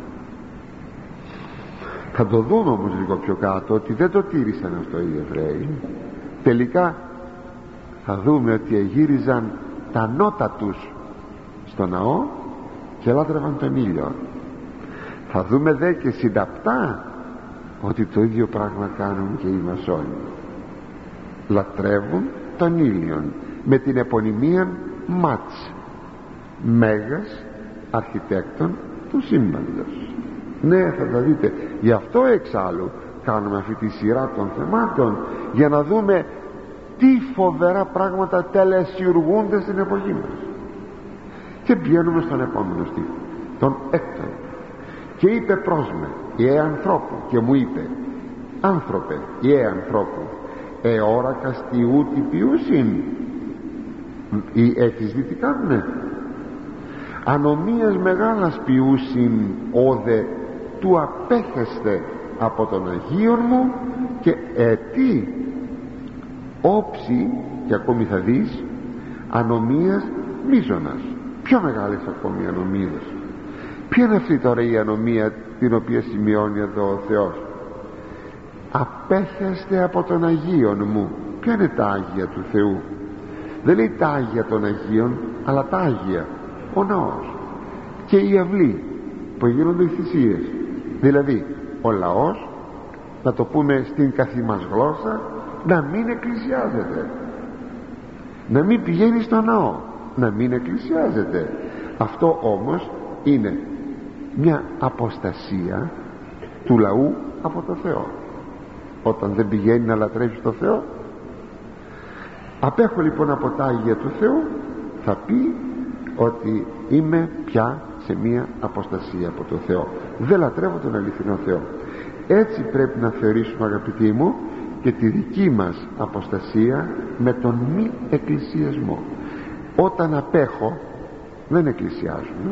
Θα το δούμε όμως λίγο πιο κάτω ότι δεν το τήρησαν αυτό οι Εβραίοι. Τελικά θα δούμε ότι εγύριζαν τα νότα τους στο ναό και λάτρευαν τον ήλιο. Θα δούμε δε και συνταπτά ότι το ίδιο πράγμα κάνουν και οι μασόνοι. Λατρεύουν τον ήλιον με την επωνυμία Μάτς, μέγας αρχιτέκτον του σύμπαντος. Ναι, θα τα δείτε. Γι' αυτό εξάλλου κάνουμε αυτή τη σειρά των θεμάτων, για να δούμε τι φοβερά πράγματα τελεσιουργούνται στην εποχή μας. Και πηγαίνουμε στον επόμενο στίχο, τον έκτον. Και είπε προς με, ιε ανθρώπου, και μου είπε, άνθρωπε, ιε ανθρώπου, εώρακας τι ούτι ποιούσιν, ή έχεις δει τι κάνουνε? Ανομίας μεγάλας ποιούσιν όδε του απέχεστε από τον Αγίον μου, και ετί όψη, και ακόμη θα δεις, ανομίας μίζωνας. Πιο μεγάλες ακόμη ανομίες. Ποια είναι αυτή τώρα η ανομία την οποία σημειώνει εδώ ο Θεός? Απέχεστε από τον Αγίον μου. Ποια είναι τα Άγια του Θεού? Δεν λέει τα Άγια των Αγίων, αλλά τα Άγια, ο ναός και οι αυλοί που γίνονται οι θυσίες. Δηλαδή ο λαός, να το πούμε στην καθή μας γλώσσα, να μην εκκλησιάζεται, να μην πηγαίνει στο ναό, να μην εκκλησιάζεται. Αυτό όμως είναι μια αποστασία του λαού από το Θεό, όταν δεν πηγαίνει να λατρεύει το Θεό. Απέχω λοιπόν από τα Άγια του Θεού, θα πει ότι είμαι πια σε μια αποστασία από το Θεό, δεν λατρεύω τον αληθινό Θεό. Έτσι πρέπει να θεωρήσουμε, αγαπητοί μου, και τη δική μας αποστασία με τον μη εκκλησιασμό. Όταν απέχω, δεν εκκλησιάζουμε.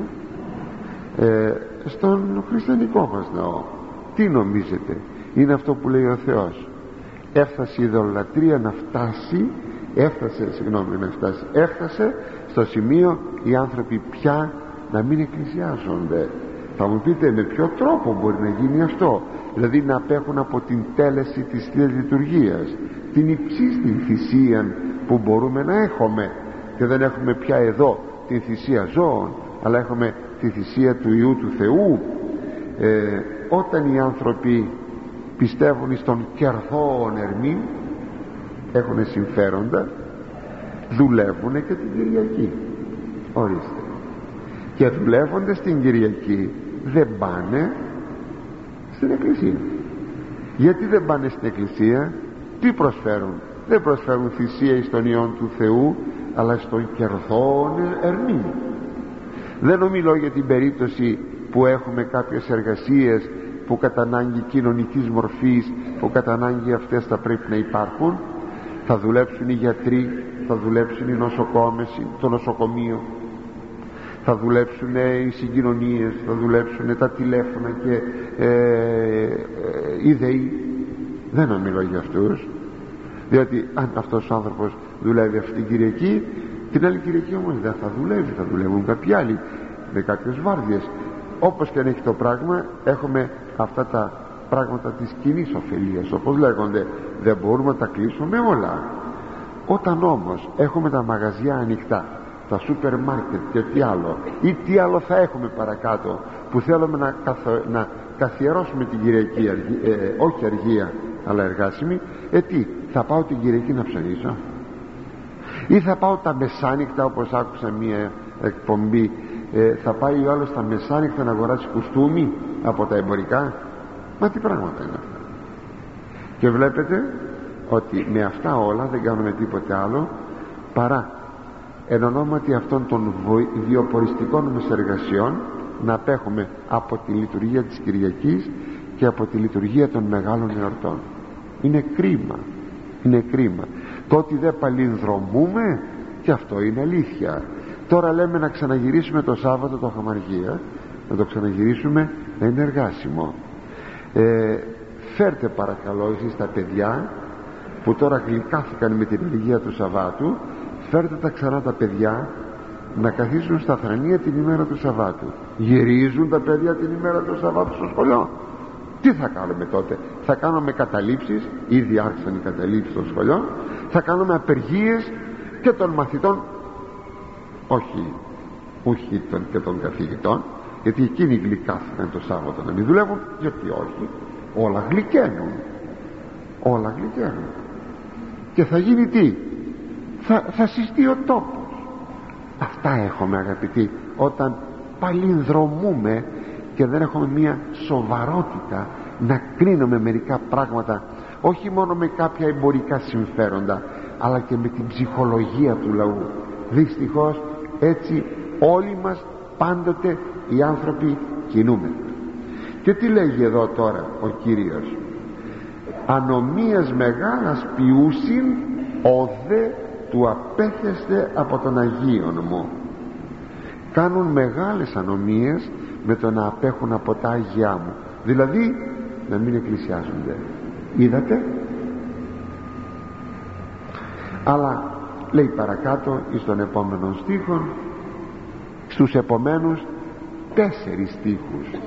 ε, στον χριστιανικό μας ναό τι νομίζετε? Είναι αυτό που λέει ο Θεός. Έφτασε η ειδωλολατρία να φτάσει, έφτασε, συγγνώμη, να φτάσει, έφτασε στο σημείο οι άνθρωποι πια να μην εκκλησιάζονται. Θα μου πείτε, με ποιο τρόπο μπορεί να γίνει αυτό? Δηλαδή να απέχουν από την τέλεση της Θείας Λειτουργίας, την υψίστη θυσία που μπορούμε να έχουμε, και δεν έχουμε πια εδώ την θυσία ζώων, αλλά έχουμε τη θυσία του Υιού του Θεού. ε, όταν οι άνθρωποι πιστεύουν στον κερδόν ερμή, έχουν συμφέροντα, δουλεύουν και την Κυριακή. Ορίστε. Και δουλεύοντας την Κυριακή δεν πάνε στην εκκλησία. Γιατί δεν πάνε στην εκκλησία? Τι προσφέρουν? Δεν προσφέρουν θυσία εις τον Υιόν του Θεού, αλλά στον κερδόν ερμή. Δεν ομιλώ για την περίπτωση που έχουμε κάποιες εργασίες που κατά ανάγκη κοινωνικής μορφής, που κατά ανάγκη αυτές θα πρέπει να υπάρχουν. Θα δουλέψουν οι γιατροί, θα δουλέψουν οι νοσοκόμες, το νοσοκομείο, θα δουλέψουν οι συγκοινωνίες, θα δουλέψουν τα τηλέφωνα και ε, ε, οι ΔΕΗ. Δεν ομιλώ για αυτούς, διότι αν αυτός ο άνθρωπος δουλεύει αυτή την Κυριακή, την άλλη Κυριακή όμως δεν θα δουλεύει, θα δουλεύουν κάποιοι άλλοι με κάποιες βάρδιες. Όπως και αν έχει το πράγμα, έχουμε αυτά τα πράγματα της κοινής ωφελίας, όπως λέγονται. Δεν μπορούμε να τα κλείσουμε όλα. Όταν όμως έχουμε τα μαγαζιά ανοιχτά, τα σούπερ μάρκετ και τι άλλο, ή τι άλλο θα έχουμε παρακάτω, που θέλουμε να, καθο... να καθιερώσουμε την Κυριακή, ε, ε, όχι αργία αλλά εργάσιμη, ε τι, θα πάω την Κυριακή να ψωνίσω? Ή θα πάω τα μεσάνυχτα, όπως άκουσα μία εκπομπή, ε, θα πάει ο άλλος τα μεσάνυχτα να αγοράσει κουστούμι από τα εμπορικά? Μα τι πράγματα είναι αυτά? Και βλέπετε ότι με αυτά όλα δεν κάνουμε τίποτε άλλο παρά εν ονόματι αυτών των βιοποριστικών μας εργασιών να απέχουμε από τη λειτουργία της Κυριακής και από τη λειτουργία των μεγάλων εορτών. Είναι κρίμα, είναι κρίμα. Το ότι δεν παλινδρομούμε, και αυτό είναι αλήθεια. Τώρα λέμε να ξαναγυρίσουμε το Σάββατο το Χαμαργία, να το ξαναγυρίσουμε, να είναι εργάσιμο. ε, φέρτε παρακαλώ εσείς τα παιδιά που τώρα γλυκάθηκαν με την ηλικία του Σαββάτου, φέρτε τα ξανά τα παιδιά να καθίσουν στα θρανία την ημέρα του Σαββάτου. Γυρίζουν τα παιδιά την ημέρα του Σαββάτου στο σχολείο? Τι θα κάνουμε τότε? Θα κάνουμε καταλήψεις, ήδη άρχισαν οι καταλήψεις στο σχολείο, θα κάνουμε απεργίες και των μαθητών, όχι όχι των, και των καθηγητών, γιατί εκείνοι γλυκάθηκαν το Σάββατο να μην δουλεύουν. Γιατί όχι? Όλα γλυκαίνουν, όλα γλυκαίνουν. Και θα γίνει τι? Θα, θα συστεί ο τόπος. Αυτά έχουμε, αγαπητοί, όταν παλινδρομούμε και δεν έχουμε μια σοβαρότητα να κρίνουμε μερικά πράγματα, όχι μόνο με κάποια εμπορικά συμφέροντα, αλλά και με την ψυχολογία του λαού. Δυστυχώς έτσι όλοι μας πάντοτε οι άνθρωποι κινούμε. Και τι λέγει εδώ τώρα ο Κύριος? Ανομίας μεγάλας ποιούσιν οδε του απέθεστε από τον Αγίον μου. Κάνουν μεγάλες ανομίες με το να απέχουν από τα Άγιά μου, δηλαδή να μην εκκλησιάζονται. Είδατε? Αλλά λέει παρακάτω εις τον επόμενο στίχο, στους επομένους τέσσερις στίχους,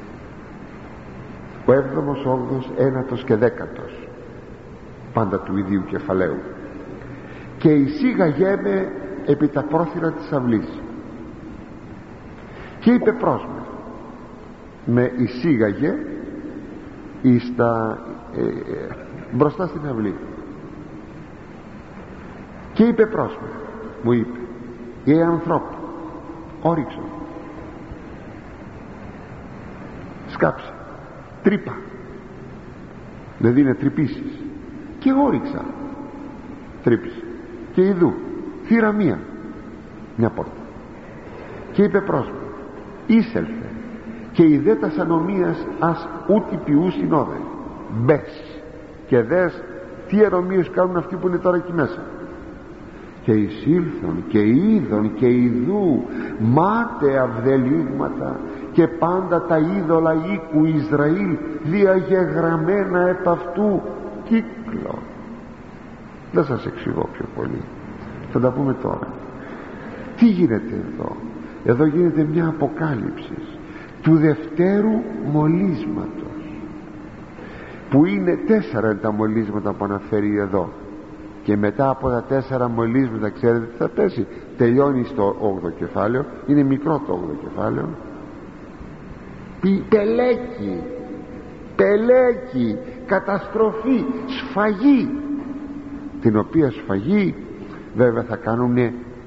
ο έβδομος, όγδοος, ένατος και δέκατος, πάντα του ιδίου κεφαλαίου. Και εισήγαγέ επί τα πρόθυρα της αυλής, και είπε προς με, με εισήγαγε εις τα, ε, ε, μπροστά στην αυλή, και είπε προς με, μου είπε, «Ε ανθρώπου, όριξον, σκάψε, τρύπα», δηλαδή να τρυπήσεις. Και όριξα, τρύπησε, και ειδού θύρα μία, μια πόρτα. Και είπε προς με, «Ήσελθε και ιδέτας ανομίας ας ούτι ποιού συνόδε, μπες και δες τι ανομίες κάνουν αυτοί που είναι τώρα εκεί μέσα». Και εισήλθον και είδον και ειδού μάταια βδελίγματα και πάντα τα είδωλα οίκου Ισραήλ διαγεγραμμένα επ' αυτού κύκλο. Δεν σας εξηγώ πιο πολύ, θα τα πούμε τώρα. Τι γίνεται εδώ? Εδώ γίνεται μια αποκάλυψη του δευτέρου μολύσματος, που είναι τέσσερα τα μολύσματα που αναφέρει εδώ, και μετά από τα τέσσερα μολύσματα ξέρετε τι θα πέσει? Τελειώνει στο όγδοο κεφάλαιο, είναι μικρό το όγδοο κεφάλαιο, πελέκι, πελέκι, καταστροφή, σφαγή, την οποία σφαγή βέβαια θα κάνουν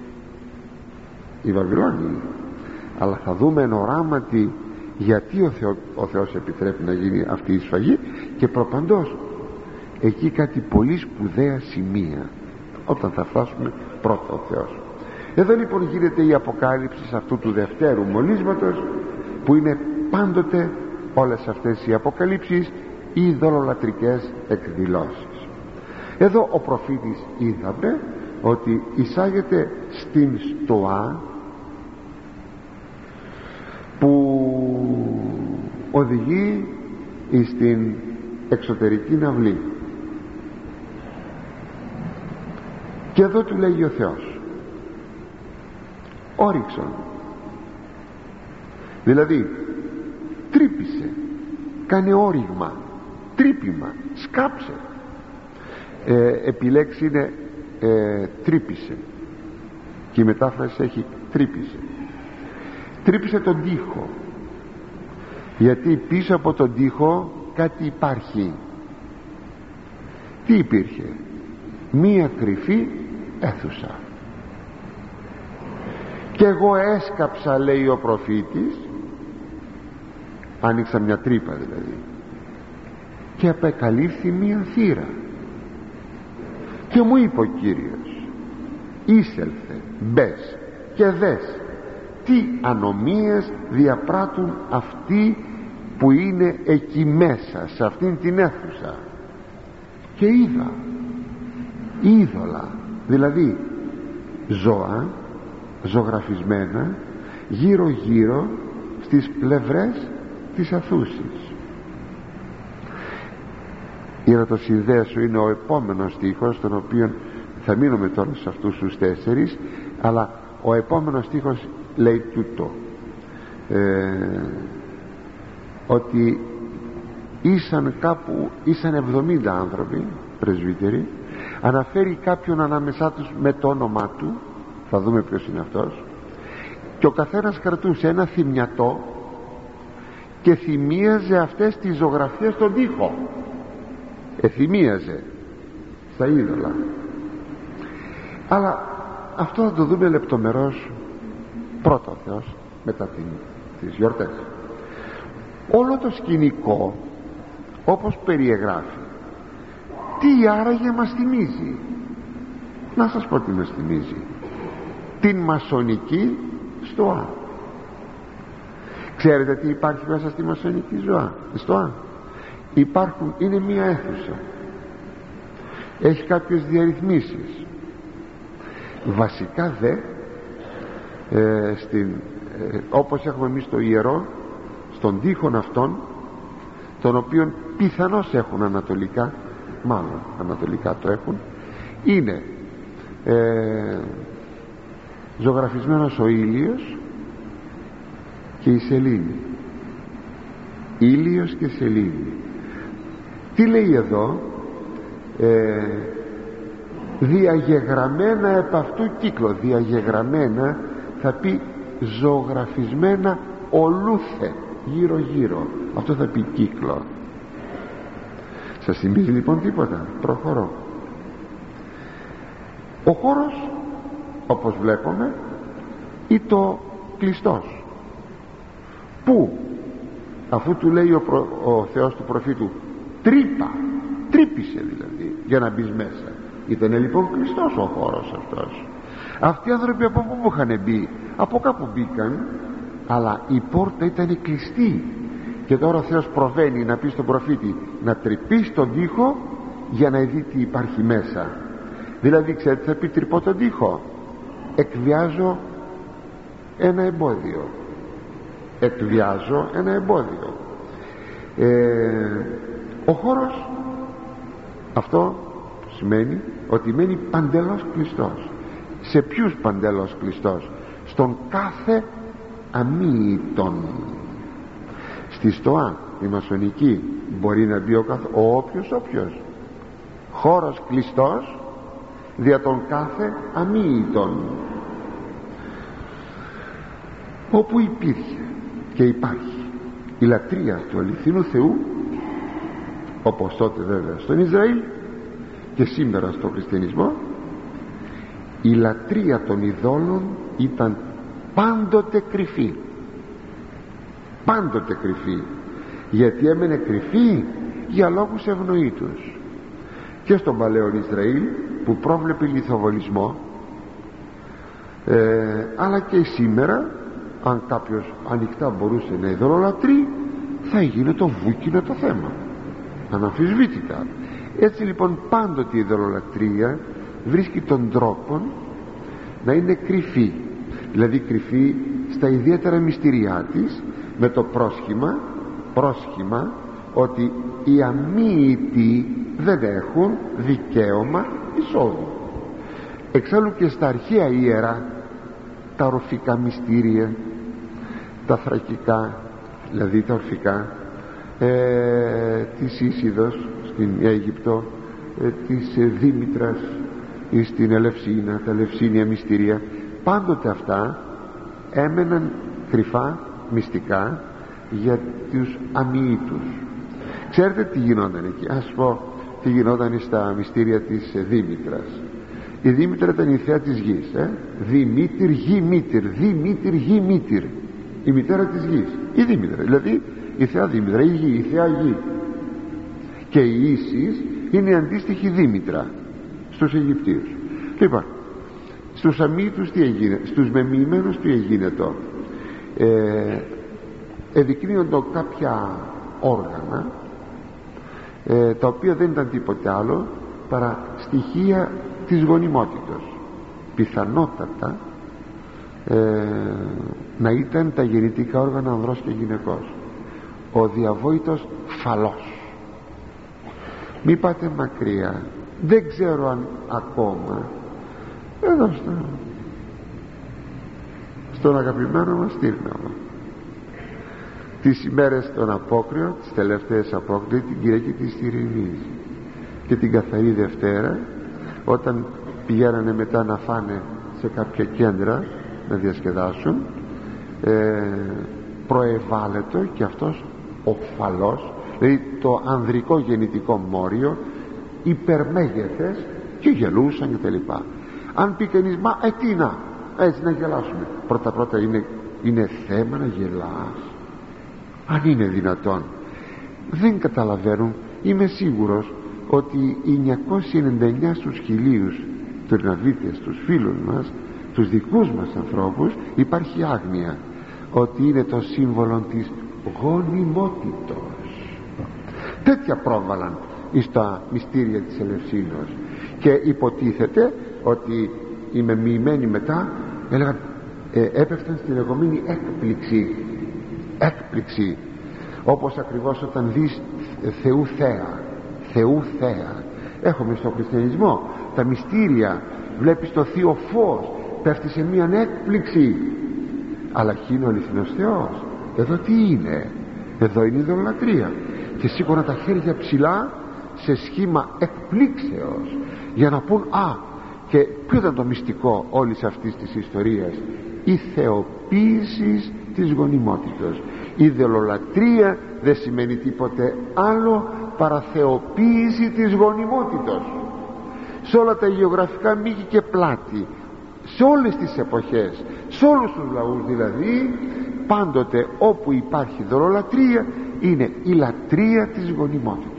οι Βαβυλώνιοι, αλλά θα δούμε εν οράματι γιατί ο, Θεό, ο Θεός επιτρέπει να γίνει αυτή η σφαγή, και προπαντός εκεί κάτι πολύ σπουδαία σημεία όταν θα φτάσουμε πρώτα ο Θεός. Εδώ λοιπόν γίνεται η αποκάλυψη αυτού του δευτέρου μολύσματος, που είναι πάντοτε όλες αυτές οι αποκαλύψεις οι ειδωλολατρικές εκδηλώσεις. Εδώ ο προφήτης είδαμε ότι εισάγεται στην στοά που οδηγεί στην εξωτερική αυλή. Και εδώ του λέγει ο Θεός, όριξον, δηλαδή τρύπησε, κάνε όριγμα, τρύπημα, σκάψε. ε, επιλέξει είναι ε, τρύπησε, και η μετάφραση έχει τρύπησε. Τρύπησε τον τοίχο, γιατί πίσω από τον τοίχο κάτι υπάρχει. Τι υπήρχε? Μία κρυφή αίθουσα. Και εγώ έσκαψα, λέει ο προφήτης, άνοιξα μια τρύπα δηλαδή, και απεκαλύφθη μία θύρα. Και μου είπε ο Κύριος, είσελθε, μπες και δες τι ανομίες διαπράττουν αυτοί που είναι εκεί μέσα σε αυτήν την αίθουσα. Και είδα είδωλα, δηλαδή ζώα ζωγραφισμένα γύρω γύρω στις πλευρές της αθούσης. Η ερωτοσυνδέα σου είναι ο επόμενος στίχος, τον οποίο θα μείνουμε τώρα σε αυτούς τους τέσσερις, αλλά ο επόμενος στίχος λέει τούτο, ε, ότι ήσαν κάπου ήσαν εβδομήντα άνθρωποι πρεσβύτεροι, αναφέρει κάποιον ανάμεσά τους με το όνομά του, θα δούμε ποιος είναι αυτός, και ο καθένας κρατούσε ένα θυμιατό και θυμίαζε αυτές τις ζωγραφίες στον τοίχο, εθυμίαζε στα είδωλα. Αλλά αυτό θα το δούμε λεπτομερώς πρώτα ο Θεός μετά την, τις γιορτές. Όλο το σκηνικό όπως περιγράφει, τι άραγε μας θυμίζει? Να σας πω τι μας θυμίζει: την μασονική στοά. Ξέρετε τι υπάρχει μέσα στη μασονική ζωά, στοά? Υπάρχουν, είναι μία αίθουσα, έχει κάποιες διαρρυθμίσεις. Βασικά δε ε, στην, ε, όπως έχουμε εμείς το ιερό, στον τοίχον αυτών, τον οποίον πιθανώς έχουν ανατολικά, μάλλον ανατολικά το έχουν, είναι ε, ζωγραφισμένος ο ήλιος και η σελήνη, ήλιος και σελήνη. Τι λέει εδώ? ε, διαγεγραμμένα επ' αυτού κύκλο. Διαγεγραμμένα θα πει ζωγραφισμένα ολούθε, γύρω γύρω, αυτό θα πει κύκλο. Σας θυμίζει λοιπόν τίποτα? Προχωρώ. Ο χώρος, όπως βλέπουμε, ή το κλειστός, που αφού του λέει ο, προ, ο Θεός του προφήτου τρύπα, τρύπησε δηλαδή για να μπεις μέσα, ήταν λοιπόν κλειστός ο χώρος αυτός. Αυτοί οι άνθρωποι από πού είχαν μπει? Από κάπου μπήκαν, αλλά η πόρτα ήταν κλειστή, και τώρα ο Θεός προβαίνει να πει στον προφήτη να τρυπήσει τον τοίχο για να δει τι υπάρχει μέσα. Δηλαδή ξέρετε θα πει τρυπώ τον τοίχο? Εκβιάζω ένα εμπόδιο, εκβιάζω ένα εμπόδιο. ε, ο χώρος αυτό σημαίνει ότι μένει παντελώς κλειστός. Σε ποιους παντελώς κλειστός? Στον κάθε αμύητον. Στη στοά η μασονική μπορεί να μπει ο, καθ... ο όποιος όποιος. Χώρος κλειστός δια τον κάθε αμύητον, όπου υπήρχε και υπάρχει η λατρεία του αληθινού Θεού, όπως τότε βέβαια στον Ισραήλ και σήμερα στο χριστιανισμό. Η λατρεία των ειδόλων ήταν πάντοτε κρυφή, πάντοτε κρυφή. Γιατί έμενε κρυφή? Για λόγους ευνοήτους. Και στον παλαιό Ισραήλ που πρόβλεπε λιθοβολισμό, ε, αλλά και σήμερα, αν κάποιος ανοιχτά μπορούσε να ειδωλολατρεί, θα έγινε το βούκινο το θέμα, αναμφισβήτητα. Έτσι λοιπόν πάντοτε η ειδωλολατρία βρίσκει τον τρόπο να είναι κρυφή, δηλαδή κρυφή στα ιδιαίτερα μυστηριά της, με το πρόσχημα πρόσχημα ότι οι αμύητοι δεν έχουν δικαίωμα εισόδου. Εξάλλου και στα αρχαία ιερά, τα ορφικά μυστήρια, τα θρακικά, δηλαδή τα ορφικά, ε, της Ίσιδος στην Αίγυπτο, ε, της ε, Δήμητρας ή στην Ελευσίνα, τα Ελευσίνια μυστήρια, πάντοτε αυτά έμεναν κρυφά, μυστικά για τους αμυήτους. Ξέρετε τι γινόταν εκεί? Ας πω τι γινόταν στα μυστήρια της ε, Δήμητρας. Η Δήμητρα ήταν η θεά της γης, ε? Δημήτρη γη μήτυρ, Δημήτρη γη μήτυρ, η μητέρα της γης, η Δήμητρα, δηλαδή η θεά Δήμητρα, η γη, η θεά γη. Και η Ίσης είναι η αντίστοιχη Δήμητρα στους Αιγυπτίους. Λοιπόν, στους αμύητους τι έγινε? Στους μεμοιημένους τι έγινε το? Ε, εδεικνύονται κάποια όργανα, ε, τα οποία δεν ήταν τίποτε άλλο παρά στοιχεία της γονιμότητος. Πιθανότατα ε, να ήταν τα γεννητικά όργανα ανδρός και γυναικός, ο διαβόητος φαλός. Μη πάτε μακριά, δεν ξέρω αν ακόμα εδώ στο στον αγαπημένο μας Τύρναβο. Τις ημέρες των Απόκριων, τις τελευταίες Απόκριων, την Κυριακή της Ειρηνής και την Καθαρή Δευτέρα, όταν πηγαίνανε μετά να φάνε σε κάποια κέντρα να διασκεδάσουν, ε, προεβάλλετο και αυτός ο φαλός, δηλαδή το ανδρικό γεννητικό μόριο, υπερμέγεθες, και γελούσαν και τα λοιπά. Αν πει κανείς, μα ε, τι να, έτσι να γελάσουμε, πρώτα πρώτα είναι, είναι θέμα να γελάς, αν είναι δυνατόν. Δεν καταλαβαίνουν. Είμαι σίγουρος ότι οι εννιακόσιοι ενενήντα εννιά στους χιλίους τουρναβίτες, τους φίλους μας, τους δικούς μας ανθρώπους, υπάρχει άγνοια ότι είναι το σύμβολο της γονιμότητος. Τέτοια πρόβαλαν στα μυστήρια της Ελευσίνος, και υποτίθεται ότι οι μεμοιημένοι μετά έλεγαν, ε, έπεφταν στη λεγόμενη έκπληξη, έκπληξη, όπως ακριβώς όταν δεις Θεού Θέα, Θεού Θέα. Έχουμε στο χριστιανισμό τα μυστήρια, βλέπεις το Θείο Φως, πέφτει σε μία έκπληξη, αλλά εκεί είναι ο αληθινός Θεός. Εδώ τι είναι? Εδώ είναι η ειδωλολατρία, και σήκωνα τα χέρια ψηλά σε σχήμα εκπλήξεως, για να πούν, α, και ποιο ήταν το μυστικό όλης αυτής της ιστορίας? Η θεοποίηση της γονιμότητος. Η ειδωλολατρία δεν σημαίνει τίποτε άλλο παρά θεοποίηση της γονιμότητος. Σε όλα τα γεωγραφικά μήκη και πλάτη, σε όλες τις εποχές, σε όλους τους λαούς δηλαδή, πάντοτε όπου υπάρχει ειδωλολατρία είναι η λατρεία της γονιμότητος.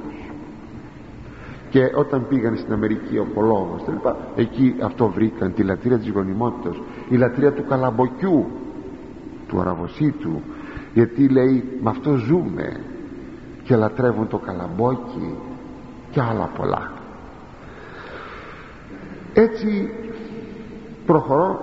Και όταν πήγαν στην Αμερική ο Κολόμβος, εκεί αυτό βρήκαν, τη λατρεία της γονιμότητας, η λατρεία του καλαμποκιού, του αραβοσίτου, γιατί λέει με αυτό ζούμε, και λατρεύουν το καλαμπόκι και άλλα πολλά. Έτσι προχωρώ.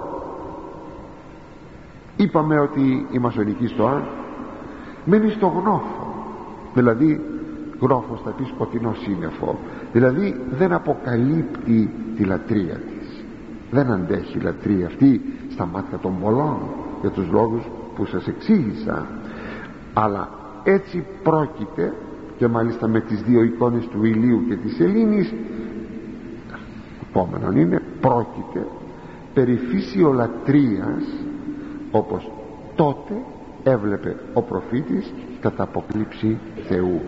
Είπαμε ότι η μασονική στοά μένει στο γνώφο, δηλαδή γνώφος θα πει σκοτεινό σύννεφο, δηλαδή δεν αποκαλύπτει τη λατρεία της, δεν αντέχει η λατρεία αυτή στα μάτια των πολλών, για τους λόγους που σας εξήγησα. Αλλά έτσι πρόκειται, και μάλιστα με τις δύο εικόνες του ηλίου και της σελήνης, επόμενον είναι, πρόκειται περί φυσιολατρίας, όπως τότε έβλεπε ο προφήτης κατά αποκλήψη Θεού.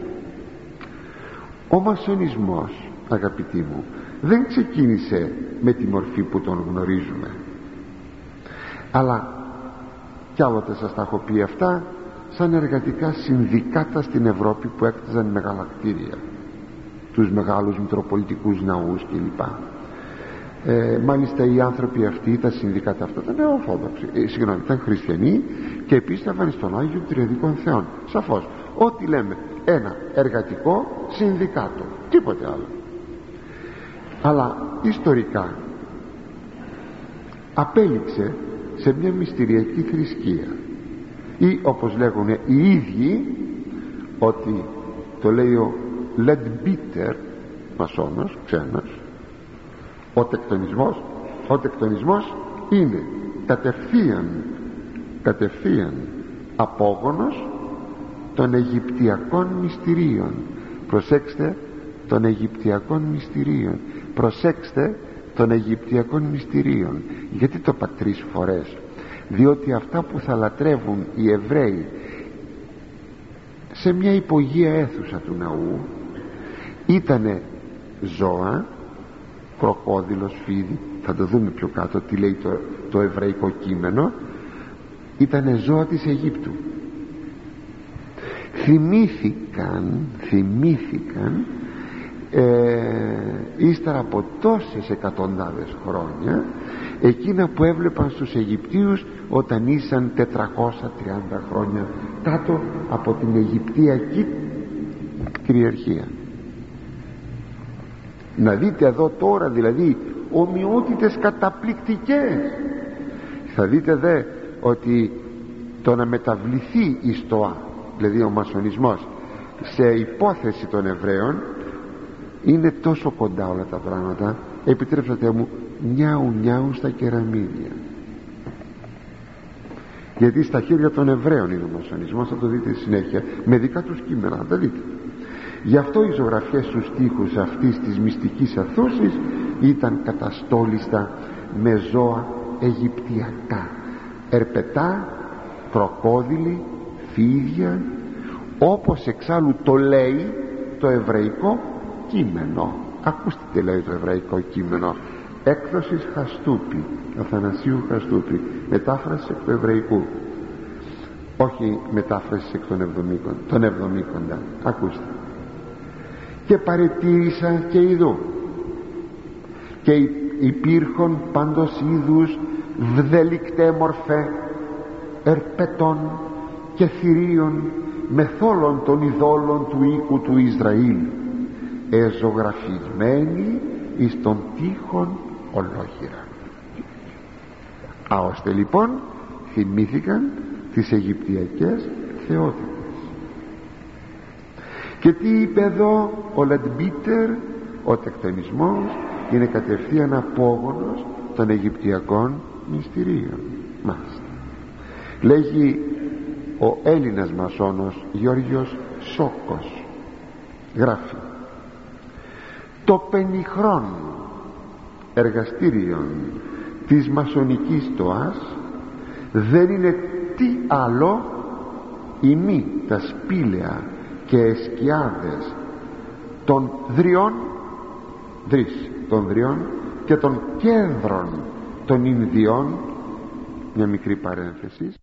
Ο μασονισμός, αγαπητοί μου, δεν ξεκίνησε με τη μορφή που τον γνωρίζουμε, αλλά κι άλλοτε σας τα έχω πει αυτά, σαν εργατικά συνδικάτα στην Ευρώπη που έκτιζαν μεγάλα κτίρια, τους μεγάλους μητροπολιτικούς ναούς κλπ. Ε, μάλιστα οι άνθρωποι αυτοί, τα συνδικάτα αυτά ήταν ορθόδοξοι, ε, συγγνώμη, ήταν χριστιανοί, και πίστευαν στον Άγιο Τριαδικών Θεών. Σαφώς, ό,τι λέμε, ένα εργατικό συνδικάτο, τίποτε άλλο. Αλλά ιστορικά απέληξε σε μια μυστηριακή θρησκεία, ή όπως λέγουν οι ίδιοι, ότι το λέει ο Λεντμπίτερ, μασόνος, ξένος, ο τεκτονισμός ο τεκτονισμός είναι κατευθείαν κατευθείαν απόγονος των Αιγυπτιακών μυστηρίων. Προσέξτε, των Αιγυπτιακών μυστηρίων, προσέξτε των Αιγυπτιακών μυστηρίων. Γιατί το είπα τρεις φορές? Διότι αυτά που θα λατρεύουν οι Εβραίοι σε μια υπογεία αίθουσα του ναού ήτανε ζώα, κροκόδιλος, φίδι, θα το δούμε πιο κάτω τι λέει το, το εβραϊκό κείμενο, ήτανε ζώα της Αιγύπτου. Θυμήθηκαν θυμήθηκαν ε, ύστερα από τόσες εκατοντάδες χρόνια εκείνα που έβλεπαν στους Αιγυπτίους όταν ήσαν τετρακόσια τριάντα χρόνια κάτω από την Αιγυπτιακή κυριαρχία. Να δείτε εδώ τώρα δηλαδή ομοιότητες καταπληκτικές. Θα δείτε δε ότι το να μεταβληθεί η στοά, δηλαδή ο μασονισμός, σε υπόθεση των Εβραίων, είναι τόσο κοντά όλα τα πράγματα, επιτρέψατε μου, νιάου νιάου στα κεραμίδια. γιατί στα χέρια των Εβραίων είναι ο μασονισμός, θα το δείτε στη συνέχεια με δικά τους κείμενα, θα τα δείτε. Γι' αυτό οι ζωγραφιές στους στίχους αυτής της μυστικής αθούσης ήταν καταστόλιστα με ζώα αιγυπτιακά, ερπετά, κροκόδιλοι, φίδια, όπως εξάλλου το λέει το εβραϊκό κείμενο. Ακούστε τι λέει το εβραϊκό κείμενο, έκδοσης Χαστούπη, Αθανασίου Χαστούπη, μετάφραση εκ του εβραϊκού, όχι μετάφραση εκ των εβδομήκων, των εβδομήκοντα. Ακούστε. Και παρετήρησα και ειδού, και υπήρχον πάντως είδους βδελικτέ μορφέ ερπετών και θηρίων μεθόλων των ειδόλων του οίκου του Ισραήλ, εζωγραφισμένοι εις των τείχων ολόγυρα. Α, ώστε λοιπόν θυμήθηκαν τις Αιγυπτιακές θεότητες. Και τι είπε εδώ ο Λαντμπίτερ? Ο τεκτονισμός είναι κατευθείαν απόγονος των Αιγυπτιακών μυστηρίων. Μάλιστα. Λέγει ο Έλληνας μασόνος Γιώργος Σόκος, γράφει: το πενιχρόν εργαστήριον της μασονικής τοάς δεν είναι τι άλλο ημί τα σπήλαια και σκιάδες των δριών, δρύς των δριών και των κέντρων των Ινδιών. Μια μικρή παρένθεση.